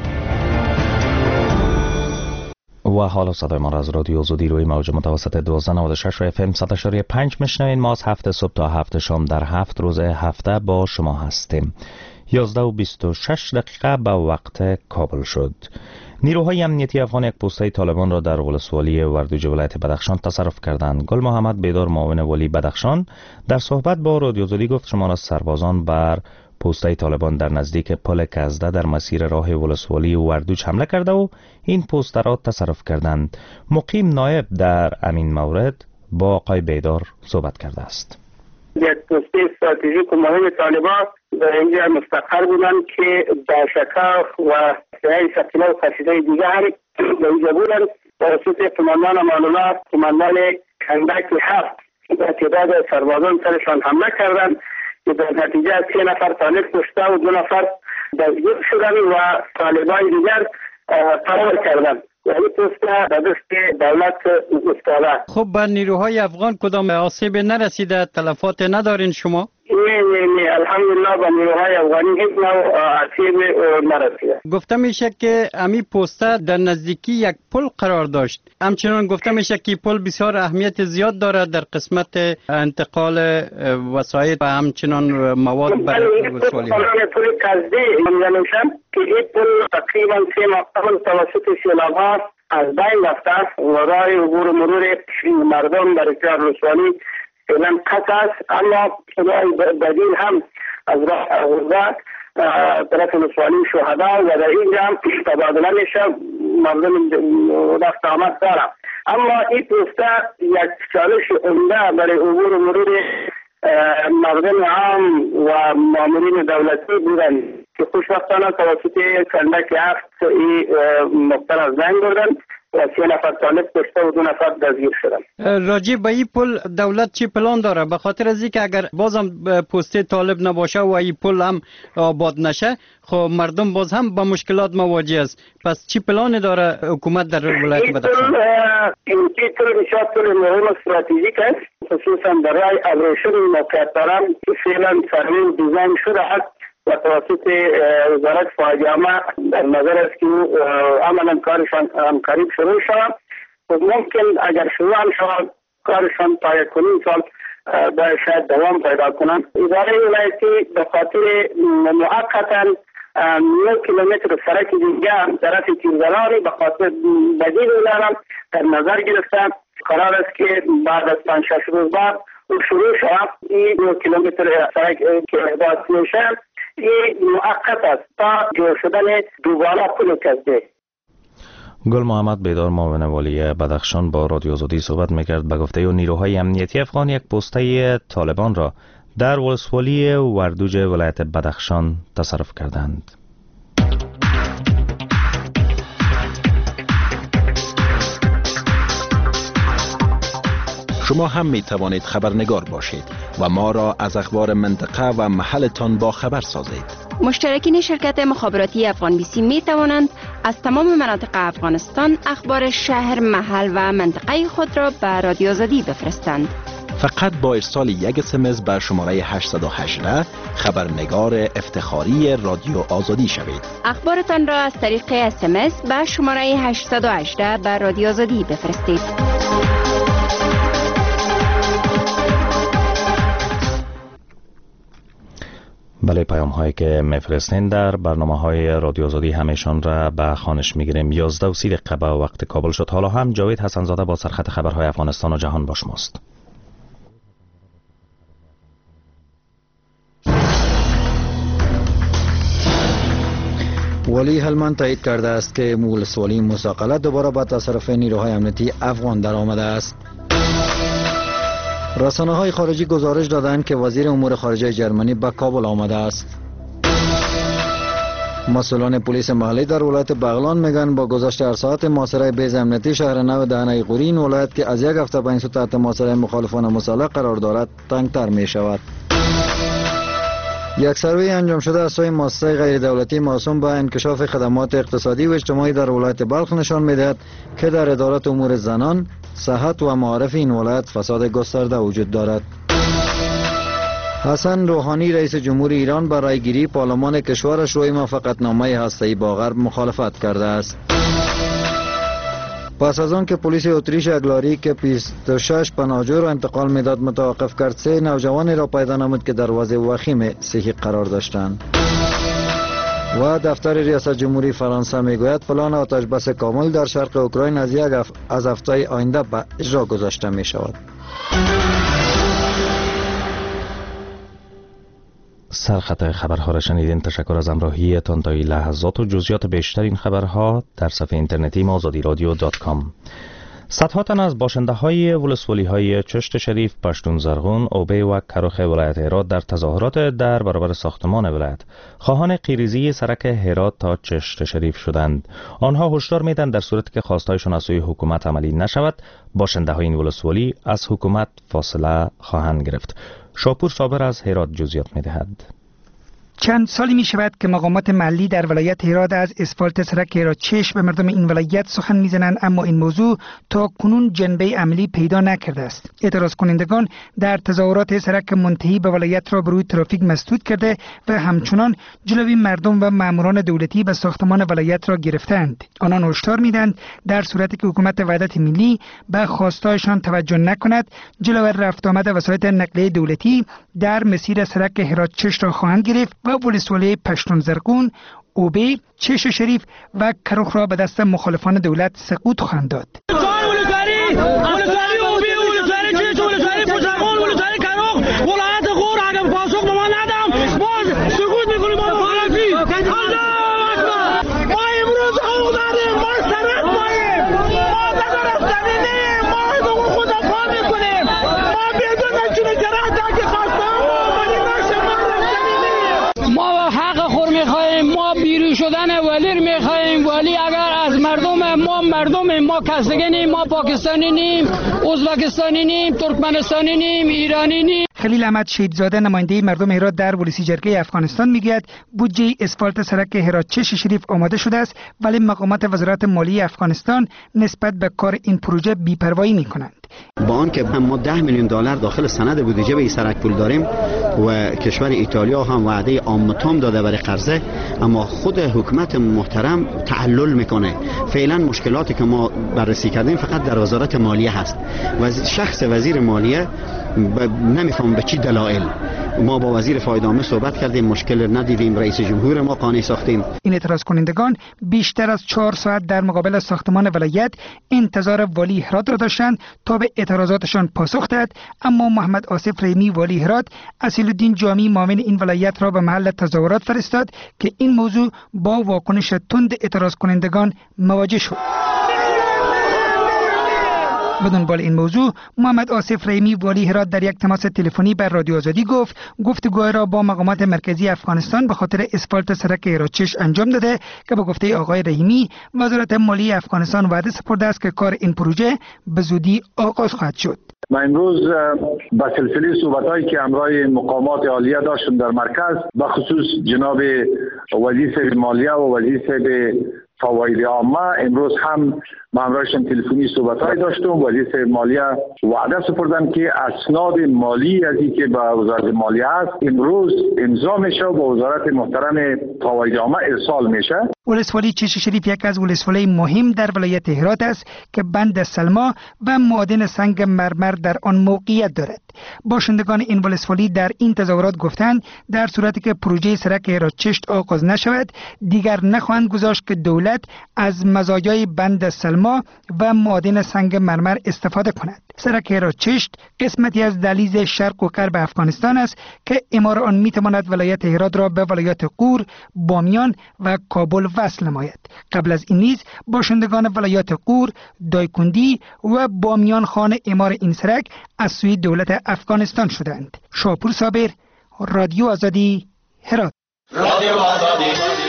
و حالا صدای ما را از رادیو آزادی روی موج متوسط دوازده و نود و شش اف ام صد و پنج میشنوین. ما از هفت صبح تا هفت شام در هفت روز هفته با شما هستیم. یازده و بیست و شش دقیقه به وقت کابل شد. نیروهای امنیتی افغان یک پوسته طالبان را در ولسوالی وردوج ولایت بدخشان تصرف کردند. گل محمد بیدار معاون والی بدخشان در صحبت با رادیو آزادی گفت شمار از سربازان بر پوسته طالبان در نزدیک پل کزده در مسیر راه ولسوالی وردوج حمله کرده و این پوسته را تصرف کردند. مقیم نایب در امین مورد با آقای بیدار صحبت کرده است. یک پوسته استراتژیک و مهم طالبان در اینجا مستقر بودند که داشکا و سرای سکینه و قصیده دیگه هم در اینجا بودند. توسط قماندان امان قماندان کندک هفت به تعداد سربازان سرشان حمله کردند که در نتیجه سه نفر طالب کشته و دو نفر دستگیر شدند و طالبان دیگر فرار کردند. یعنی پوسته به دست دولت افتاده. خب به نیروهای افغان کدام آسیب نرسیده؟ تلفات ندارین شما؟ نه نه نه الحمدلله به نیروهای افغانی هیچ نوع آسیب نرسیده. گفته میشه که امی پوسته در نزدیکی یک پل قرار داشت. همچنان گفته میشه که پل بسیار اهمیت زیاد دارد در قسمت انتقال وسایل و همچنان مواد برای ولسوالی. پل کزده میگن که این پل تقریبا سه ماه توسط سیلاب‌ها از بین رفته و راه عبور مرور مردم در اختیار ولسوالی فعلا قطع است، اما بدیل هم از راه اغوزه طرف ولسوالی شهدا و در اینجا هم تبادله میشه، مردم رفت آمد دارم. اما این پوسته یک چالش عمده برای عبور مرور مردم عام و مامورین دولتی بودن که خوشبختانه توسط کندک هفت این مقتل از بین بردن و سه نفر طالب کشته و دو نفر دستگیر شدن. راجع به این پل دولت چی پلان داره؟ به خاطر از اینکه اگر بازم پوسته طالب نباشه و این پل هم آباد نشه خب مردم باز هم با مشکلات مواجه است. پس چی پلان داره حکومت در ولایت بدخشان؟ این پل بسیار پل مهم و استراتژیک است، خصوصا برای ابریشم موقعیت دارم که فعلا سروی و دیزاین شده است و توسط وزارت فاجعه در نظر است که عملا کارشان قریب شروع شود. ممکن اگر شروع هم شود کارشان تا یک کنیم سال باید شاید دوام پیدا کنند. اداره ولایتی به خاطر موقتا نه کیلومتر سرک دیگه طرف تیرزنانی به خاطر بدیل دارم در نظر گرفتم. قرار است که بعد از پنج شش روز بعد او شروع شود. این دو کیلومتر سرک که احداث میشه این موقت است تا جور شدن دوباره پل کزده. گل محمد بیدار معاون والی بدخشان با رادیو آزادی صحبت میکرد. به گفته او نیروهای امنیتی افغان یک پوسته طالبان را در ولسوالی وردوج ولایت بدخشان تصرف کردند. شما هم می توانید خبرنگار باشید و ما را از اخبار منطقه و محلتان با خبر سازید. مشترکین شرکت مخابراتی افغان بی سی می توانند از تمام مناطق افغانستان اخبار شهر، محل و منطقه خود را به رادیو آزادی بفرستند. فقط با ارسال یک اسمس بر شماره هشت یک هشت خبرنگار افتخاری رادیو آزادی شوید. اخبارتان را از طریق اسمس به شماره هشت یک هشت بر رادیو آزادی بفرستید. بله، پیام هایی که میفرستین در برنامه های رادیو آزادی همیشان را به خوانش میگیریم. یازده و سی دقیقه به وقت کابل شد. حالا هم جاوید حسن زاده با سرخط خبرهای افغانستان و جهان با شماست. ولی هلمند تایید کرده است که ولسوالی مساقله دوباره به تصرف نیروهای امنیتی افغان در آمده است. رسانه های خارجی گزارش دادند که وزیر امور خارجه جرمنی به کابل آمده است. مسئولان پلیس محلی در ولایت بغلان میگن با گذشت هر ساعت محاصره بیض امنیتی شهر نو دهنه قوری این ولایت که از یک هفته به این سو تحت محاصره مخالفان مسلح قرار دارد تنگتر می شود. یک سروی انجام شده از سوی مؤسسه غیر دولتی موسوم به انکشاف خدمات اقتصادی و اجتماعی در ولایت بلخ نشان میدهد که در ادارات امور زنان، صحت و معارف این ولایت فساد گسترده وجود دارد. حسن روحانی رئیس جمهوری ایران برای گیری پارلمان کشورش روی موافقتنامه هسته‌ای با غرب مخالفت کرده است. پس از آن که پلیس اتریش اگلاری که بیست و شش پناهجو را انتقال میداد متوقف کرد، سه نوجوانی را پیدا نمود که در وضع وخیم صحی قرار داشتند. و دفتر ریاست جمهوری فرانسه میگوید پلان آتش بس کامل در شرق اوکراین از یک اف... از هفته آینده به اجرا گذاشته می شود. سرخط خبرها را شنیدین. تشکر از همراهی تان تا این لحظات و جزئیات بیشتر این خبرها در صفحه اینترنتی ما آزادی رادیو دات کام. صدها تن از باشنده های ولسوالی های چشت شریف، پشتون زرغون، اوبه و کروخ ولایت هرات در تظاهرات در برابر ساختمان ولایت خواهان قیریزی سرک هرات تا چشت شریف شدند. آنها هشدار میدن در صورتی که خواستایشان از سوی حکومت عملی نشود، باشنده های این ولسوالی از حکومت فاصله خواهند گرفت. شاپور صابر از هرات جزئیات میدهد. چند سالی می شود که مقامات محلی در ولایت هرات از اسفالت سرک هرات چشم به مردم این ولایت سخن میزنند، اما این موضوع تا کنون جنبه عملی پیدا نکرده است. اعتراض کنندگان در تظاهرات سرک منتهی به ولایت را بروی ترافیک مسدود کرده و همچنان جلوی مردم و ماموران دولتی به ساختمان ولایت را گرفتند. آنان هشدار میدهند در صورتی که حکومت وحدت ملی به خواستایشان توجه نکند، جلوی رفت آمد وسایط نقلیه دولتی در مسیر سرک هرات چشم را خواهند گرفت و ولسوالی پشتون زرغون، اوبه، چشت شریف و کروخ را به دست مخالفان دولت سقوط خواهند داد. شدن ولی میخوایم. ولی اگر از مردم ما مردم ما کسگی نیم، ما پاکستانی نیم، ازبکستانی نیم، ترکمنستانی نیم، ایرانی نیم. خلیل احمد شهیدزاده نماینده مردم هرات در ولسی جرگه افغانستان میگوید بودجه اسفالت سرک هرات چشت شریف آماده شده است، ولی مقامات وزارت مالی افغانستان نسبت به کار این پروژه بی‌پروایی میکنند. با آنکه ما ده میلیون دلار داخل سند بودجه به این سرک پول داریم و کشور ایتالیا هم وعده عام تام داده برای قرضه، اما خود حکومت محترم تعلل میکنه. فعلا مشکلاتی که ما بررسی کردیم فقط در وزارت مالیه هست و شخص وزیر مالیه ب... نمیفهم به چی دلایل. ما با وزیر فایدامه صحبت کردیم، مشکل ندیدیم، رئیس جمهور ما قانع ساختیم. این اعتراض کنندگان بیشتر از چهار ساعت در مقابل ساختمان ولایت انتظار والی هرات را داشتند تا به اعتراضاتشان پاسخ دهد، اما محمد آصف رحیمی والی هرات اصیل الدین جامی معاون این ولایت را به محل تظاهرات فرستاد که این موضوع با واکنش تند اعتراض کنندگان مواجه شد. به دنبال این موضوع محمد آصف رحیمی والی هرات در یک تماس تلفنی بر رادیو آزادی گفت گفتگوهای را با مقامات مرکزی افغانستان به خاطر اسفالت سرک هرات-چشت انجام داده که به گفته آقای رحیمی وزارت مالی افغانستان وعده سپرده است که کار این پروژه به زودی آغاز خواهد شد. ما امروز با سلسله صحبت‌هایی که همراه مقامات عالیه داشتیم در مرکز به خصوص جناب وزیر مالیه و وزیر فواید عامه امروز هم ما همراهشان تلفنی صحبت‌های داشتم. وزیر مالیه وعده سپردن که اسناد مالی از این که به وزارت مالیه است امروز امضا میشه و به وزارت محترم فواید عامه ارسال میشه. ولسوالی چشت شریف یک از ولسوالی مهم در ولایت هرات است که بند سلما و معادن سنگ مرمر در آن موقعیت دارد. باشندگان این ولسوالی در این تظاهرات گفتند در صورتی که پروژه سرک هرات-چشت آغاز نشود دیگر نخواهند گذاشت که دولت از مزایای بند سلما و معادن سنگ مرمر استفاده کند. سرک هرات-چشت قسمتی از دهلیز شرق و غرب افغانستان است که اعمار آن میتواند ولایت هرات را به ولایت غور، بامیان و کابل وصل نماید. قبل از این نیز باشندگان ولایت غور، دایکندی و بامیان خواهان اعمار این سرک از سوی دولت افغانستان شدند. شاپور صابر، رادیو آزادی، هرات. رادیو آزادی.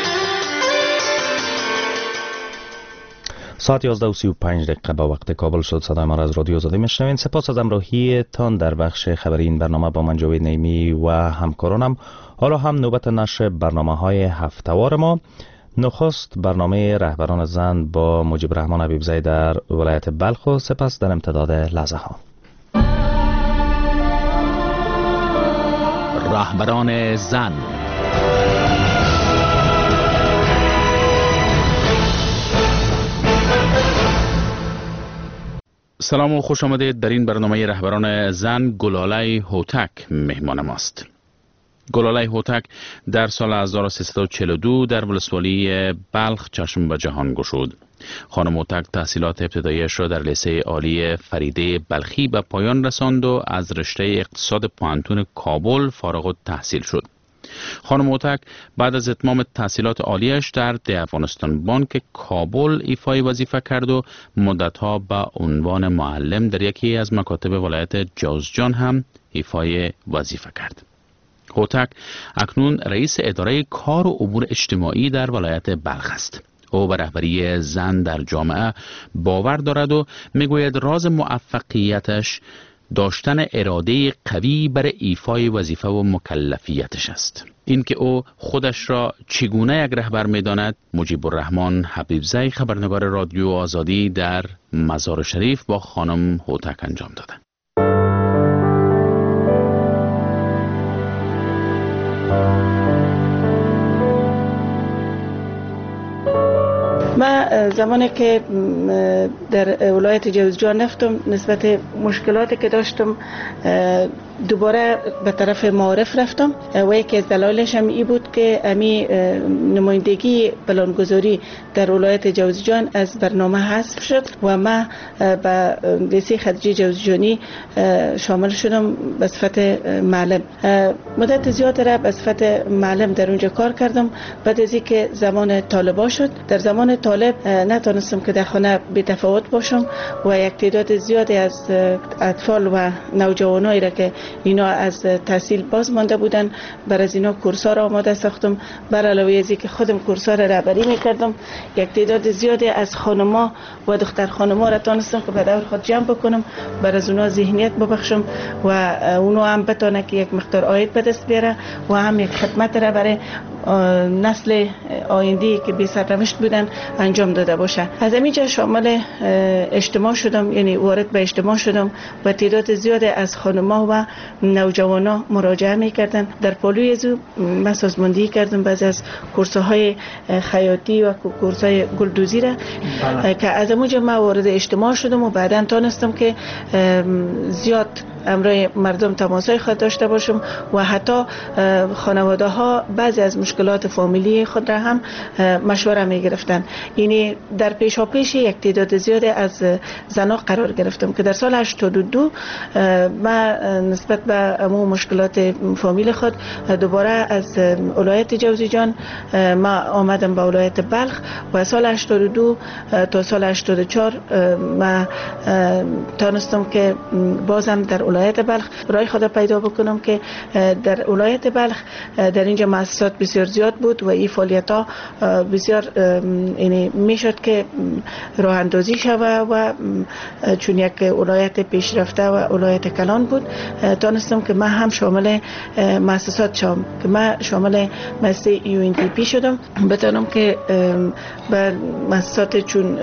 ساعت یازده و سی و پنج دقیقه با وقت کابل شد. صدای ما را از رادیو آزادی میشنوین. سپاس از همراهی تان در بخش خبری این برنامه با من جاوید نعیمی و همکارانم. حالا هم نوبت نشر برنامه های هفتهوار ما. نخست برنامه رهبران زن با مجیب رحمان حبیبزی در ولایت بلخ و سپس در امتداد لحظه ها رهبران زن. سلام و خوش آمدید. در این برنامه رهبران زن گلاله هوتک مهمان ماست. گلاله هوتک در سال هزار و سیصد و چهل و دو در ولسوالی بلخ چشم به جهان گشود. خانم هوتک تحصیلات ابتداییش را در لیسه عالی فریده بلخی به پایان رساند و از رشته اقتصاد پوهنتون کابل فارغ التحصیل شد. خانم هوتک بعد از اتمام تحصیلات عالیش در ده افغانستان بانک کابل ایفای وظیفه کرد و مدتها به عنوان معلم در یکی از مکاتب ولایت جوزجان هم ایفای وظیفه کرد. هوتک اکنون رئیس اداره کار و امور اجتماعی در ولایت بلخ است. او به رهبری زن در جامعه باور دارد و میگوید راز موفقیتش داشتن اراده قوی برای ایفای وظیفه و مکلفیتش است. اینکه او خودش را چگونه یک رهبر می‌داند، مجیب الرحمن حبیبزی خبرنگار رادیو آزادی در مزار شریف با خانم هوتک انجام داده. من زمانی که در ولایت جوزجان رفتم نسبت مشکلاتی که داشتم دوباره به طرف معارف رفتم و یکی از دلایلش هم این بود که امی نمایندگی پلانگذاری در ولایت جوزجان از برنامه حذف شد و من به لیسه خدیجه جوزجانی شامل شدم به صفت معلم. مدت زیاد را به صفت معلم در اونجا کار کردم. بعد از اینکه زمان طالبا شد، در زمان طالب نتونستم که در خانه بی تفاوت باشم و یک تعداد زیادی از اطفال و نوجوانایی را که اینا از تحصیل باز مانده بودن بر از اینا کورس‌ها را آماده ساختم. بر علاوه از اینکه خودم کورس‌ها را رهبری می‌کردم، یک تعداد زیادی از خانم‌ها و دختر خانم‌ها را تونستم که به دور خود جمع بکنم، بر از اونا ذهنیت ببخشم و اونا هم بتونه که یک مقدار عاید به دست بیاره و هم یک خدمت را برای نسل آینده که بی سرنوشت بودن انجام داده باشه. از همینجا شامل اجتماع شدم، یعنی وارد به اجتماع شدم و تعداد زیادی از خانم‌ها و نوجوانا مراجعه می‌کردن. در پالوی ازو من سازماندهی کردم بعضی از کورس‌های خیاطی و کورس‌های گلدوزی را که از اونجا من وارد اجتماع شدم و بعداً تونستم که زیاد امروی مردم تماسای خود داشته باشم و حتی خانواده ها بعضی از مشکلات فامیلی خود را هم مشوره می گرفتن. یعنی در پیشا پیش یک تعداد زیاده از زنها قرار گرفتم که در سال هشتاد و دو ما نسبت به امو مشکلات فامیل خود دوباره از ولایت جوزجان ما آمدم به ولایت بلخ و سال هشتاد و دو تا سال هشتاد و چهار ما تانستم که بازم در ولایت بلخ رای خود پیدا بکنم که در ولایت بلخ در اینجا مؤسسات بسیار زیاد بود و این فعالیت ها بسیار یعنی میشد که راه اندازی شود و چون یک ولایت پیشرفته و ولایت کلان بود تانستم که من هم شامل مؤسسات شدم که من شامل مؤسسه یو ان دی پی شدم بتونم که به مؤسسات چون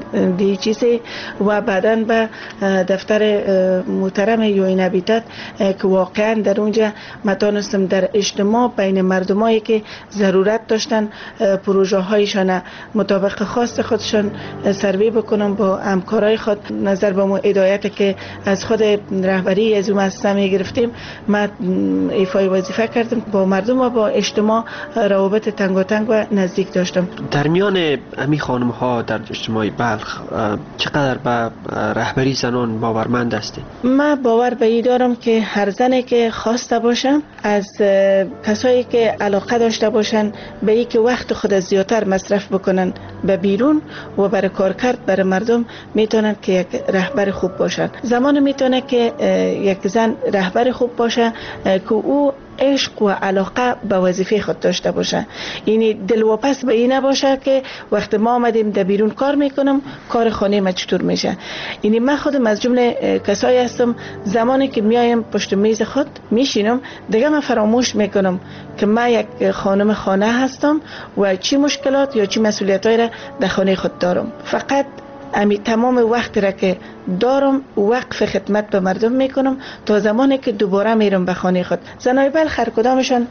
دی چیزی و بعداً به دفتر محترم یو ان هابیتات که واقعا در اونجا متانستم در اجتماع بین مردمایی که ضرورت داشتن پروژه هایشان مطابق خواست خودشان سروی بکنم با همکارای خود نظر به مو هدایت که از خود رهبری از اون مؤسسه می گرفتیم ما ایفای وظیفه کردم با مردم و با اجتماع روابط تنگاتنگ و نزدیک داشتم. در میان امی خانم ها در اجتماع بلخ چقدر به رهبری زنان باورمند هستی؟ من باور به این دارم که هر زنی که خواسته باشم از کسایی که علاقه داشته باشن به این که وقت خود زیادتر مصرف بکنن به بیرون و برای کار کرد برای مردم میتونن که یک رهبر خوب باشن. زمان میتونه که یک زن رهبر خوب باشه که او عشق و علاقه به وظیفه خود داشته باشه. یعنی دلواپس به این نباشه که وقت ما آمدیم در بیرون کار میکنم کار خانه ما چطور میشه. یعنی من خودم از جمله کسایی هستم زمانی که میایم پشت میز خود میشینم دیگه من فراموش میکنم که من یک خانم خانه هستم و چی مشکلات یا چی مسئولیتایی را در خانه خود دارم. فقط امی تمام وقت را که دارم وقف خدمت به مردم میکنم تا زمانی که دوباره میرم به خانه خود. زنای بلخ هر کدامشان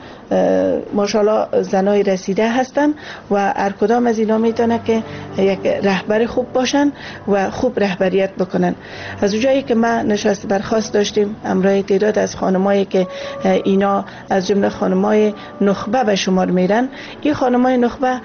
ماشاءالله زنای رسیده هستن و هر کدام از اینا میتونه که یک رهبر خوب باشن و خوب رهبریت بکنن. از اونجایی که ما نشست برخاست داشتیم امروی تعداد از خانمایی که اینا از جمله خانمای نخبه به شمار میرن، این خانمای نخبه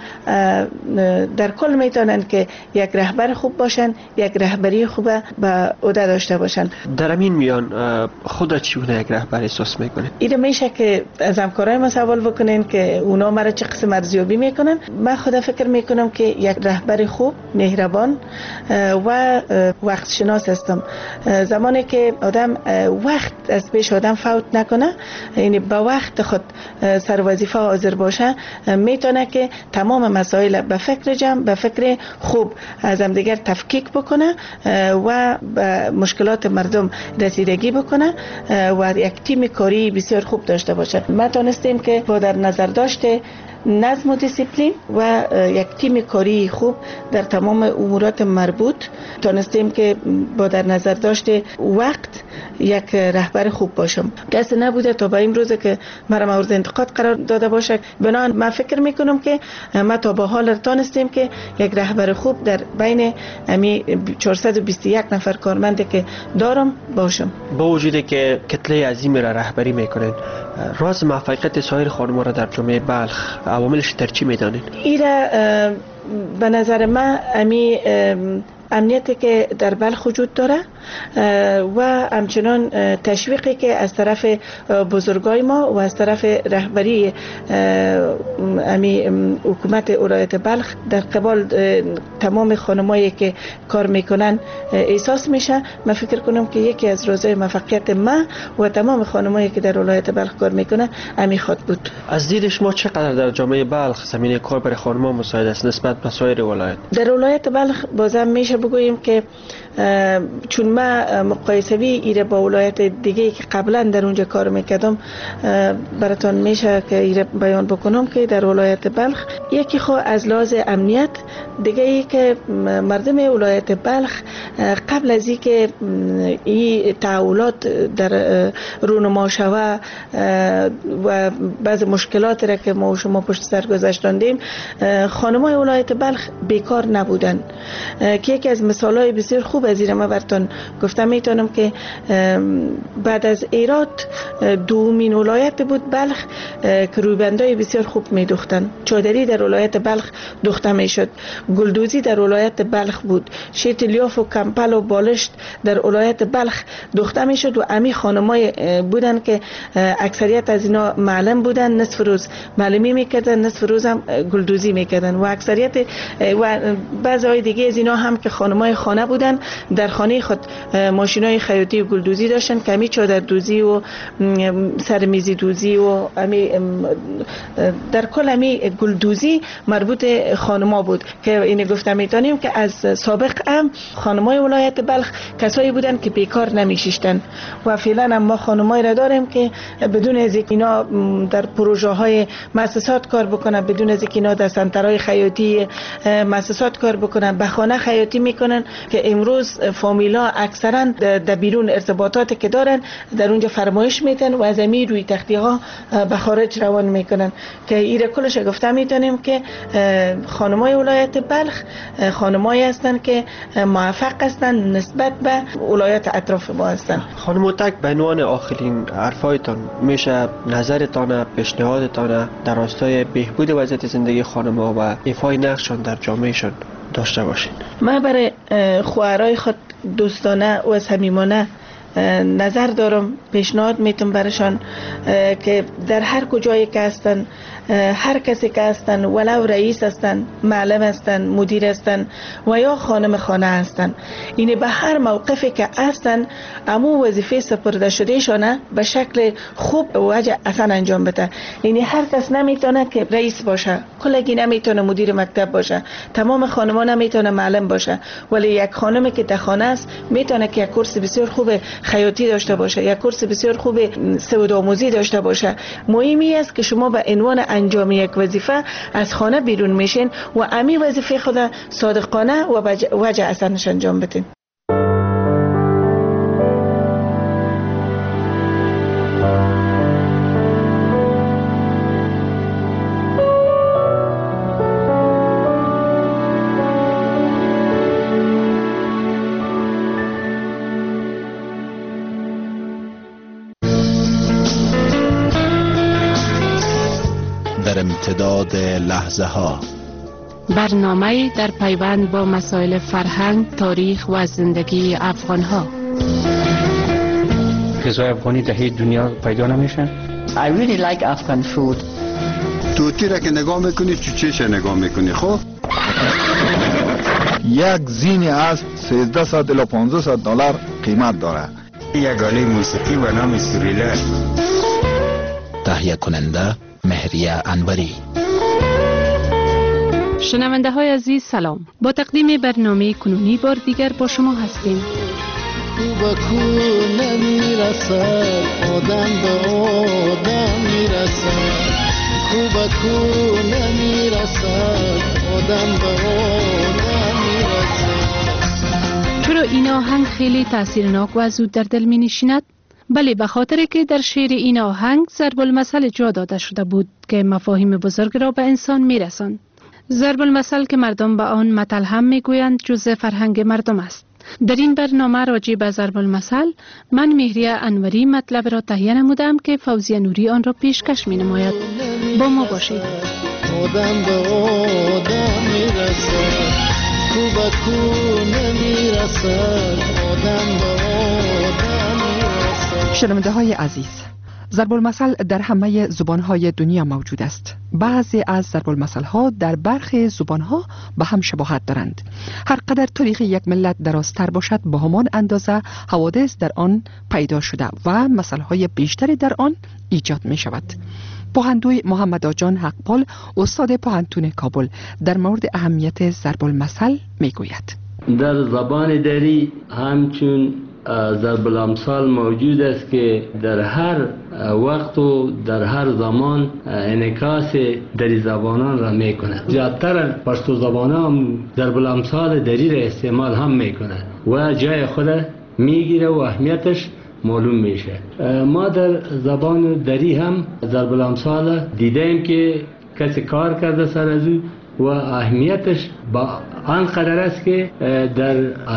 در کل میتونن که یک رهبر خوب باشن، یک رهبری خوبه به عهده داشته باشن. در همین میان خود را چگونه یک رهبر احساس میکنه؟ این میشه که از همکارای ما سوال بکنین که اونا مرا چه قسم ارزیابی میکنن. من خود فکر میکنم که یک رهبر خوب، مهربان و وقت شناس هستم. زمانی که آدم وقت از پیش آدم فوت نکنه، یعنی با وقت خود سر وظیفه حاضر باشه، میتونه که تمام مسائل به فکر جمع، به فکر خوب از هم دیگر تفکیک بکنه و به مشکلات مردم رسیدگی بکنه و یک تیم کاری بسیار خوب داشته باشه. ما تونستیم که با در نظر داشته نظم و دیسیپلین و یک تیم کاری خوب در تمام امورات مربوط تونستیم که با در نظر داشته وقت یک رهبر خوب باشم. کسی نبوده تا به این روز که مرا مورد انتقاد قرار داده باشه. بنابراین من فکر میکنم که ما تا به حال تونستیم که یک رهبر خوب در بین امی چهارصد و بیست و یک نفر کارمند که دارم باشم. با وجودی که کتله عظیم را رهبری میکنین، راز موفقیت سایر خانم‌ها را در جامعه بلخ عواملش در چی میدانید؟ ایره به نظر من امی امنیتی که در بلخ وجود داره و همچنان تشویقی که از طرف بزرگای ما و از طرف رهبری امی حکومت ولایت بلخ در قبال تمام خانمایی که کار میکنن احساس میشه. من فکر کنم که یکی از رازهای موفقیت ما و تمام خانمایی که در ولایت بلخ کار میکنن امی خود بود. از دید شما چقدر در جامعه بلخ زمینه کار برای خانم‌ها مساعد است نسبت به سایر ولایت؟ در ولایت بلخ بازم میشه بگوییم که چون ما مقایسوی ایره با ولایت دیگه که قبلا در اونجا کار میکردم براتون میشه که ایره بیان بکنم که در ولایت بلخ یکی خو از لحاظ امنیت، دیگه ای که مردم ولایت بلخ قبل از اینکه این تحولات در رونما شوه و بعض مشکلات را که ما و شما پشت سر گذاشتیم، خانمای ولایت بلخ بیکار نبودن که یکی از مثالهای بسیار خوب وزیر ما براتون گفتم میتونم که بعد از ایراد دومین ولایت بود بلخ که رویبندای بسیار خوب میدوختن. چادری در ولایت بلخ دوخته میشد، گلدوزی در ولایت بلخ بود، شیت لیاف و کمپل و بالشت در ولایت بلخ دوخته میشد و امی خانمای بودن که اکثریت از اینا معلم بودن، نصف روز معلمی میکردن، نصف روز هم گلدوزی میکردن و اکثریت و بعضی دیگه از اینا هم که خانمای خانه بودن در خانه خود ماشینای خیاطی و گلدوزی داشتن که امی چادر دوزی و سرمیزی دوزی و امی در کل امی گلدوزی مربوط خانما بود که این گفتم میتونیم که از سابق هم خانمای ولایت بلخ کسایی بودن که بیکار نمیشیشتن و فعلا هم ما خانمایی را داریم که بدون از اینکه اینا در پروژه های مؤسسات کار بکنن، بدون از اینکه اینا در سنترهای خیاطی مؤسسات کار بکنن، به خانه خیاطی میکنن که امروز فامیلا اکثرا در بیرون ارتباطاتی که دارن در اونجا فرمایش میتن و از امی روی تختی ها به خارج روان میکنن که ایره کلش گفتم میتونیم که خانمای ولایت بلخ خانمایی هستن که موفق هستن نسبت به ولایت اطراف ما هستن. خانم هوتک، به عنوان آخرین حرفایتان میشه نظرتان، پیشنهادتان در راستای بهبود وضعیت زندگی خانم‌ها و ایفای نقششان در جامعهشان داشته باشین؟ من برای خواهرای خود دوستانه و صمیمانه نظر دارم، پیشنهاد میتونم برشان که در هر کجایی که هستن، هر کسی که هستن، ولو رئیس هستن، معلم هستن، مدیر هستن و یا خانم خانه هستن، اینه به هر موقفی که هستن امو وظیفه سپرده شده شانه به شکل خوب وجه اصلا انجام بده. اینه هر کس نمیتونه که رئیس باشه، کلگی نمیتونه مدیر مکتب باشه، تمام خانما نمیتونه معلم باشه، ولی یک خانمی که در خانه است میتونه که یک کورس بسیار خوب خیاطی داشته باشه، یک کورس بسیار خوب سودآموزی داشته باشه. مهمی است که شما به عنوان انجام یک وظیفه از خانه بیرون میشین و امی وظیفه خود صادقانه و وجه اصلاش انجام بدین. امتداد لحظه ها، برنامه در پیوند با مسائل فرهنگ، تاریخ و زندگی افغان ها. غذای افغانی در هیچ دنیا پیدا نمیشن. I really like Afghan food. توتی را که نگاه میکنی چوچهش نگاه میکنی. خب یک زین از سیزده صد الی پانزده صد دلار قیمت داره. یک آله موسیقی و نام سوریله. تهیه کننده مهریه انوری. شنونده های عزیز سلام، با تقدیم برنامه کنونی بار دیگر با شما هستیم. کو به کو نمیرسد، آدم به آدم میرسد. کو به کو نمیرسد، آدم به آدم میرسد. چرا این آهنگ خیلی تاثیرناک و زود در دل می نشیند؟ بله، به خاطر که در شعر این آهنگ ضرب المثل جا داده شده بود که مفاهیم بزرگ را به انسان می رساند. ضرب المثل که مردم به آن مثل هم می گویند جزء فرهنگ مردم است. در این برنامه راجع به ضرب المثل من مهریه انوری مطلب را تهیه نمودم که فوزیه نوری آن را پیشکش می نماید. با ما باشید. آدم به آدم می رسد، کو به کو نمی رسد، آدم به آدم می رسد. شنونده های عزیز، ضرب المثل در همه زبانهای دنیا موجود است. بعضی از ضرب المثل ها در برخی زبان ها به هم شباهت دارند. هر قدر تاریخ یک ملت درازتر باشد، به همان اندازه حوادث در آن پیدا شده و مثل های بیشتری در آن ایجاد می شود. پوهندوی محمد آجان حقپال، استاد پوهنتون کابل، در مورد اهمیت ضرب المثل می گوید. در زبان دری همچون ضرب الامثال موجود است که در هر وقت و در هر زمان انعکاس دری زبانان را می کند. زیادتر پشتو زبانان هم ضرب الامثال دری را استعمال هم می کند و جای خود می گیره و اهمیتش معلوم میشه. ما در زبان دری هم ضرب الامثال دیدیم که کسی کار کرده سر از او و اهمیتش با آنقدر است که در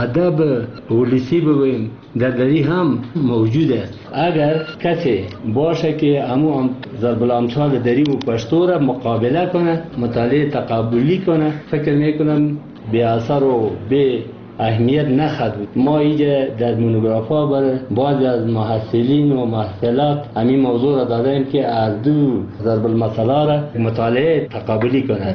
ادب ولسی بگوییم در دری هم موجود است. اگر کسی باشه که همون ضرب الامثال دری و پشتو را مقابله کنه، مطالعه تقابلی کنه، فکر میکنم به اثر و به اهمیت نخواهد بود. ما اینجا در مونوگرافا برای بعضی از محصلین و محصلات همین موضوع را دادیم که از دو ضرب المثل را مطالعه تقابلی کنند.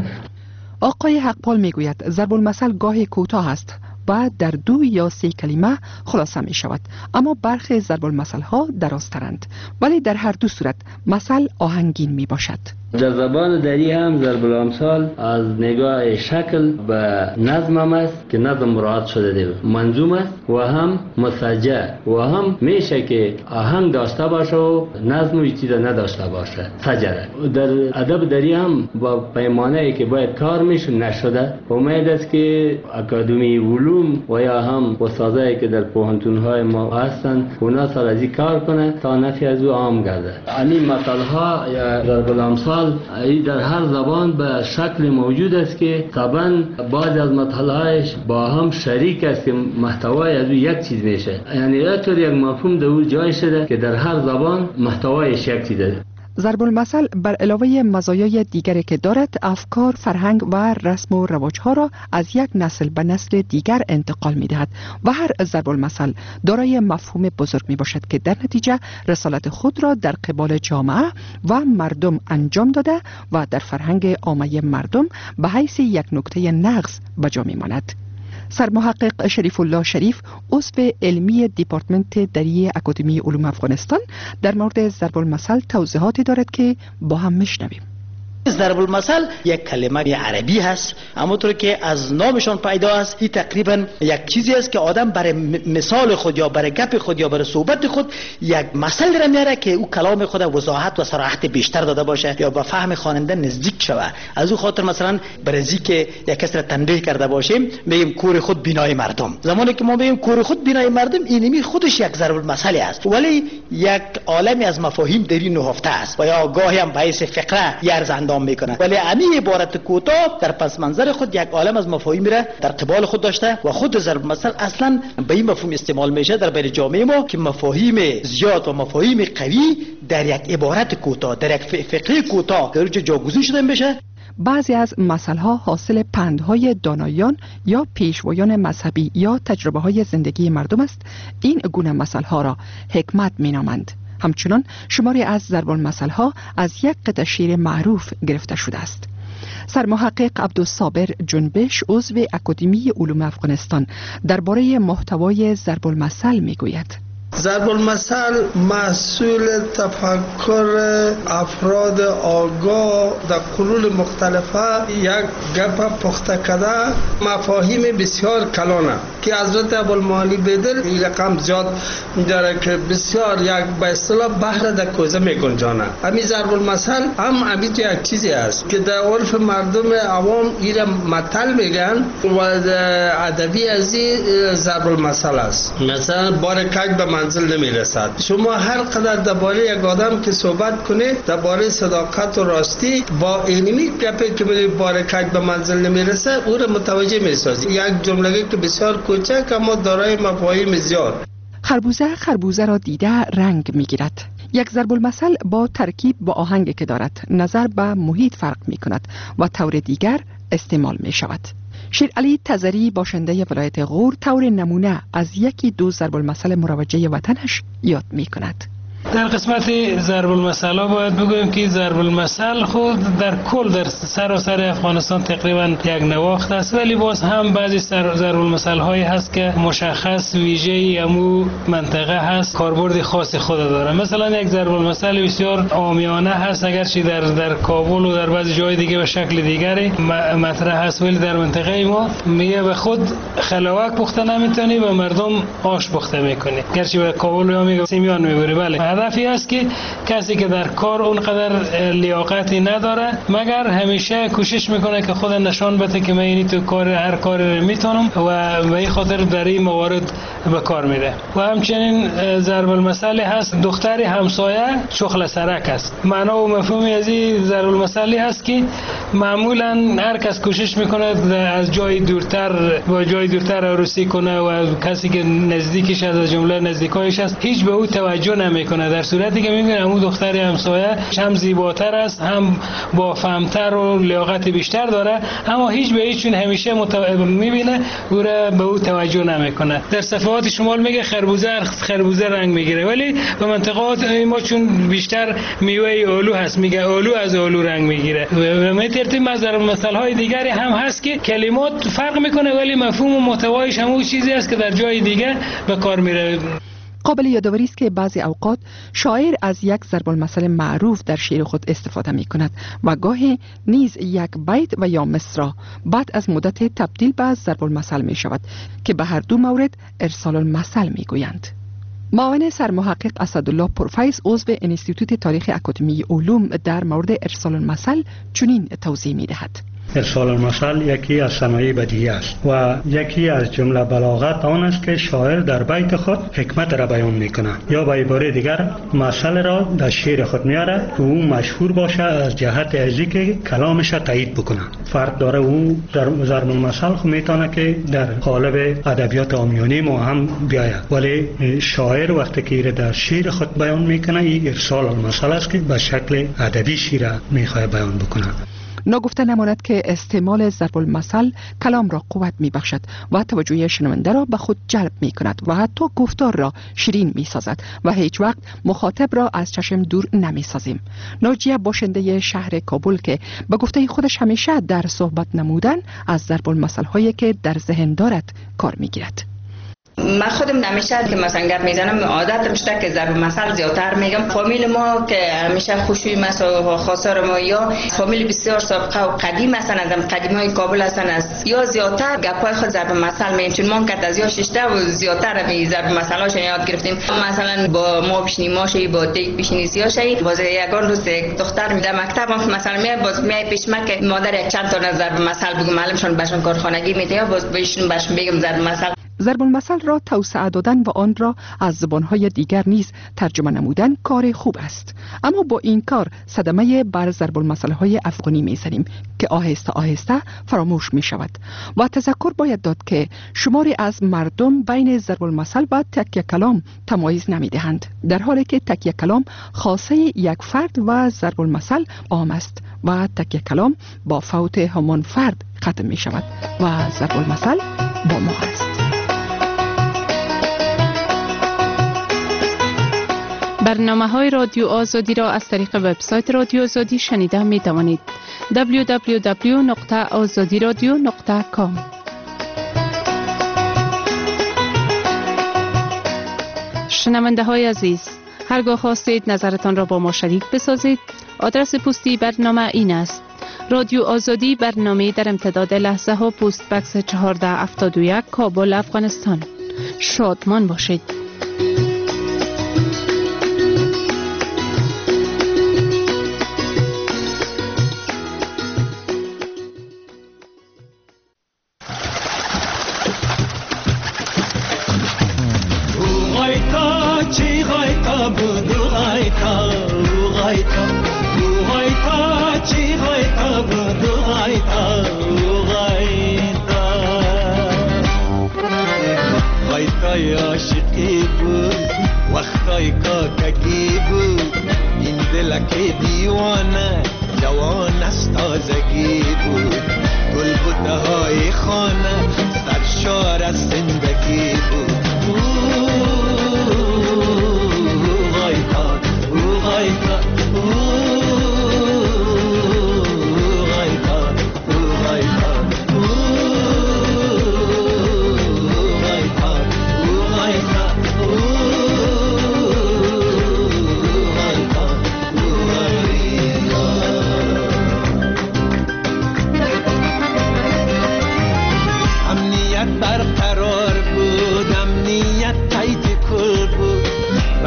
آقای حقپال میگوید ضرب المثل گاهی کوتاه است و در دو یا سه کلمه خلاصه می شود، اما برخی ضرب المثل ها درازترند، ولی در هر دو صورت مثل آهنگین می باشد. در زبان دری هم ضرب الامثال از نگاه شکل و نظم هم است که نظم مراعات شده دیو منظوم است و هم مسجع و هم میشه که آهنگ داشته باشه و نظم و چیز نداشته باشه سجره. در ادب دری هم با پیمانه ای که باید کار میشه نشده. امید است که اکادمی علوم و یا هم استادایی که در پوهنتون های ما هستند اونا سال از این کار کنه تا نفی از او عام گرده. این مثال ها یا ضرب الامثال ای در هر زبان به شکل موجود است که طبعا بعض از مطالعهش با هم شریک است که محتوای از یک چیز میشه، یعنی اینطور یک مفهوم در جای شده که در هر زبان محتوایش یک چیزه. ضرب المثل بر علاوه مزایای دیگری که دارد، افکار، فرهنگ و رسم و رواجها را از یک نسل به نسل دیگر انتقال می دهد و هر ضرب المثل دارای مفهوم بزرگ می باشد که در نتیجه رسالت خود را در قبال جامعه و مردم انجام داده و در فرهنگ عامه مردم به حیث یک نکته نقص به جا می ماند. سرمحقق شریف الله شریف، عضو علمی دیپارتمنت دری اکادمی علوم افغانستان، در مورد ضرب المثل توضیحاتی دارد که با هم میشنویم. ضرب المثل یک کلمه عربی هست، همونطور که از نامشان پیدا است، این تقریبا یک چیزی است که آدم برای مثال خود یا برای گپ خود یا برای صحبت خود یک مثل را میاره که او کلام خود وضاحت و صراحت بیشتر داده باشه یا به فهم خواننده نزدیک شود. از او خاطر مثلا برای که یک کس را تنبیه کرده باشیم میگیم کور خود بینای مردم. زمانی که ما میگیم کور خود بینای مردم، اینمی خودش یک ضرب المثل است، ولی یک عالمی از مفاهیم در این نهفته است و یا گاهی هم به حیث فقره یرز اندام میکنه، ولی همین عبارت کوتاه در پس منظر خود یک عالم از مفاهیم را در قبال خود داشته و خود ضرب المثل اصلا به این مفهوم استعمال میشه در بین جامعه ما که مفاهیم زیاد و مفاهیم قوی در یک عبارت کوتاه، در یک فقره کوتاه در روی جاگزین شده بشه. بعضی از مثلها حاصل پندهای دانایان یا پیشوایان مذهبی یا تجربه های زندگی مردم است. این گونه مثلها را حکمت مینامند. همچنان شماری از ضرب المثل ها از یک قطعه شعر معروف گرفته شده است. سرمحقق عبدالصابر جنبش، عضو اکادمی علوم افغانستان، درباره محتوای ضرب المثل میگوید. ضرب المثل محصول تفکر افراد آگاه در قرون مختلفه یک گپ پخته کرده مفاهیم بسیار کلانه که حضرت ابوالمعالی بیدر این رقم زیاد داره که بسیار یک به اصطلاح بحر در کوزه میگنجانه. همین ضرب المثل هم همین یک چیزی است که در عرف مردم عوام این مثل میگن و ادبی از این ضرب المثل است. مثلا بار کج به منزل نمیرسد. شما هر قدر درباره یک آدم که صحبت کنه درباره صداقت و راستی با اینمی گپی که میگه بار کج به منزل نمیرسه او را متوجه میسازی. یک جمله که بسیار کوچک اما دارای مفاهیم زیاد. خربوزه خربوزه را دیده رنگ میگیرد. یک ضرب المثل با ترکیب با آهنگ که دارد نظر به محیط فرق می کند و طور دیگر استعمال می شود. شیر علی تزری، باشنده ولایت غور، طور نمونه از یکی دو ضرب المثل مروجه وطنش یاد می کند. در قسمت ضرب المثل ها باید بگویم که ضرب المثل خود در کل در سراسر افغانستان تقریبا یک نواخت است، ولی باز هم بعضی ضرب المثل هایی هست که مشخص ویژه امو منطقه هست، کاربرد خاص خود داره. مثلا یک ضرب المثل بسیار عامیانه هست، اگرچه در در کابل و در بعضی جای دیگه به شکل دیگری مطرح هست، ولی در منطقه ما میگه به خود خلاوک پخته نمیتونی و مردم آش پخته میکنی. گرچه به کابل یا میگه سیمیان میبری، بله هدفی است که کسی که در کار اونقدر لیاقتی نداره مگر همیشه کوشش میکنه که خود نشان بده که من اینی تو کار هر کاری میتونم و به این خاطر در این موارد به کار میره. و همچنین ضرب المثل هست دختری همسایه شخل سرک است. معنا و مفهومی از این ضرب المثل هست که معمولا هر کس کوشش میکنه از جای دورتر و جای دورتر عروسی کنه و کسی که نزدیکش از جمله نزدیکایش است هیچ به او توجه نمیکنه، در صورتی که میبینه اون دختری همسایه هم زیباتر است، هم با فهمتر و لیاقت بیشتر داره، اما هیچ به هیچ چون همیشه متو... میبینه او را به او توجه نمیکنه. در صفحات شمال میگه خربوزه خربوزه رنگ میگیره، ولی به منطقات ما چون بیشتر میوه آلو هست میگه آلو از آلو رنگ میگیره. و به ترتیب مثلا مثالهای دیگری هم هست که کلمات فرق میکنه ولی مفهوم و محتوایش همون چیزی است که در جای دیگه به کار میره. قابل یادآوری است که بعضی اوقات شاعر از یک ضرب المثل معروف در شعر خود استفاده می کند و گاهی نیز یک بیت و یا مصرع بعد از مدت تبدیل به ضرب المثل می شود که به هر دو مورد ارسال المثل می گویند. معاون سرمحقق اسدالله پرفیض عضو انستیتوت تاریخ اکادمی علوم در مورد ارسال المثل چنین توضیح می دهد. ارسال المثل یکی از صنایع بدیهی است و یکی از جمله بلاغت آن است که شاعر در بیت خود حکمت را بیان میکنه یا به عباره دیگر مثل را در شعر خود میاره که او مشهور باشه از جهت ازی که کلامش را تایید بکنه. فرق داره او در ضرب المثل خود میتونه که در قالب ادبیات عامیانه ما هم بیاید، ولی شاعر وقتی که در شعر خود بیان میکنه این ارسال المثل است که به شکل ادبی شعر میخواد بیان بکنه. ناگفته نماند که استعمال ضرب المثل کلام را قوت می بخشد و توجه شنونده را به خود جلب می کند و حتی گفتار را شیرین می سازد و هیچ وقت مخاطب را از چشم دور نمی سازیم. ناجیه باشنده شهر کابل که به گفته خودش همیشه در صحبت نمودن از ضرب المثل هایی که در ذهن دارد کار می گیرد. من خودم نمیشه که مثلا گپ میزنم عادت رشته که ضرب مثل زیادتر میگم. فامیل ما که همیشه خوشوی مثلا خاصار ما یا فامیل بسیار سابقه و قدیم هستن، از قدیمای کابل هستن، است یا زیادتر گپای خود ضرب مثل میگیم، چون ما که از یا ششته و زیادتر می ضرب مثلاشون یاد گرفتیم. مثلا با ما پیشنی ماشی با دیگ پیشنی سیاشی باز یگان روز دختر میده مکتب هم مثلا میاد باز میای پیش ما که مادر چند تا ضرب مثل بگم معلمشون بهشون کارخانگی میده باز بهشون بهشون بگم ضرب مثل. ضرب المثل را توسعه دادن و آن را از زبانهای دیگر نیز ترجمه نمودن کار خوب است، اما با این کار صدمه بر ضرب المثل های افغانی میزنیم که آهسته آهسته فراموش می شود. و تذکر باید داد که شماری از مردم بین ضرب المثل و تکیه کلام تمایز نمی دهند، در حالی که تکیه کلام خاصه یک فرد و ضرب المثل عام است و تکیه کلام با فوت همان فرد ختم می شود و ضرب المثل با ما است. برنامه های رادیو آزادی را از طریق وبسایت رادیو آزادی شنیده می توانید. دبلیو دبلیو دبلیو نقطه آزادی رادیو نقطه کام. شنونده های عزیز، هرگاه خواستید نظرتان را با ما شریک بسازید، آدرس پستی برنامه این است: رادیو آزادی، برنامه در امتداد لحظه ها، پست بکس چهارده هفتاد و یک، کابل، افغانستان. شادمان باشید.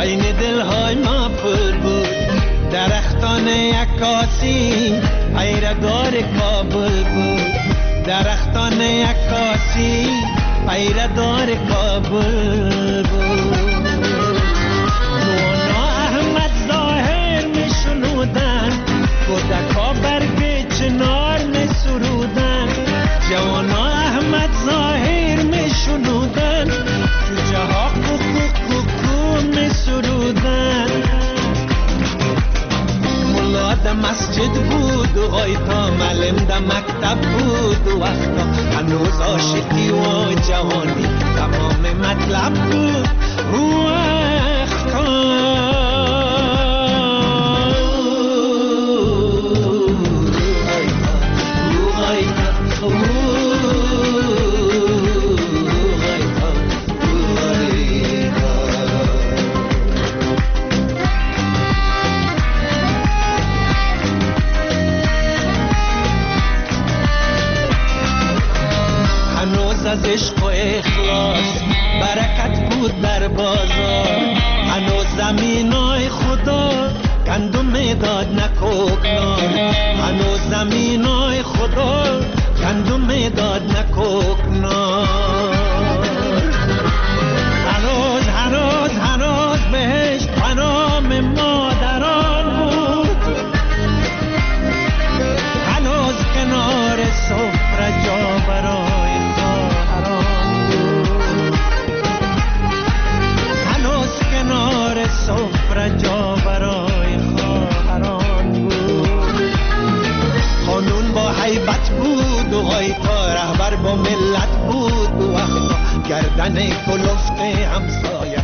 بین دلهای ما پر بود درختان عکاسی پیردار کابل بود درختان عکاسی پیردار کابل بود نوانا احمد ظاهر می شنودن کودکا برگ چنار می سرودن جوانا احمد ظاهر می شنودن جوجه ها کوکو کوکو می سرودن ملا در مسجد بود و آیتا معلم در مکتب بود و وقتا هنوز عاشقی و جوانی تمام مطلب بود و وقتا از عشق و اخلاص برکت بود در بازار هنوز زمینای خدا گندم داد نکوکنار هنوز زمینای خدا گندم داد نکوکنار هنوز هنوز هنوز بهشت پنام مادران بود هنوز کنار سفره جا برای سفره جا برای خواهران بود قانون با حیبت بود و غیتا رهبر با ملت بود و وقتا گردن کلفت همسایه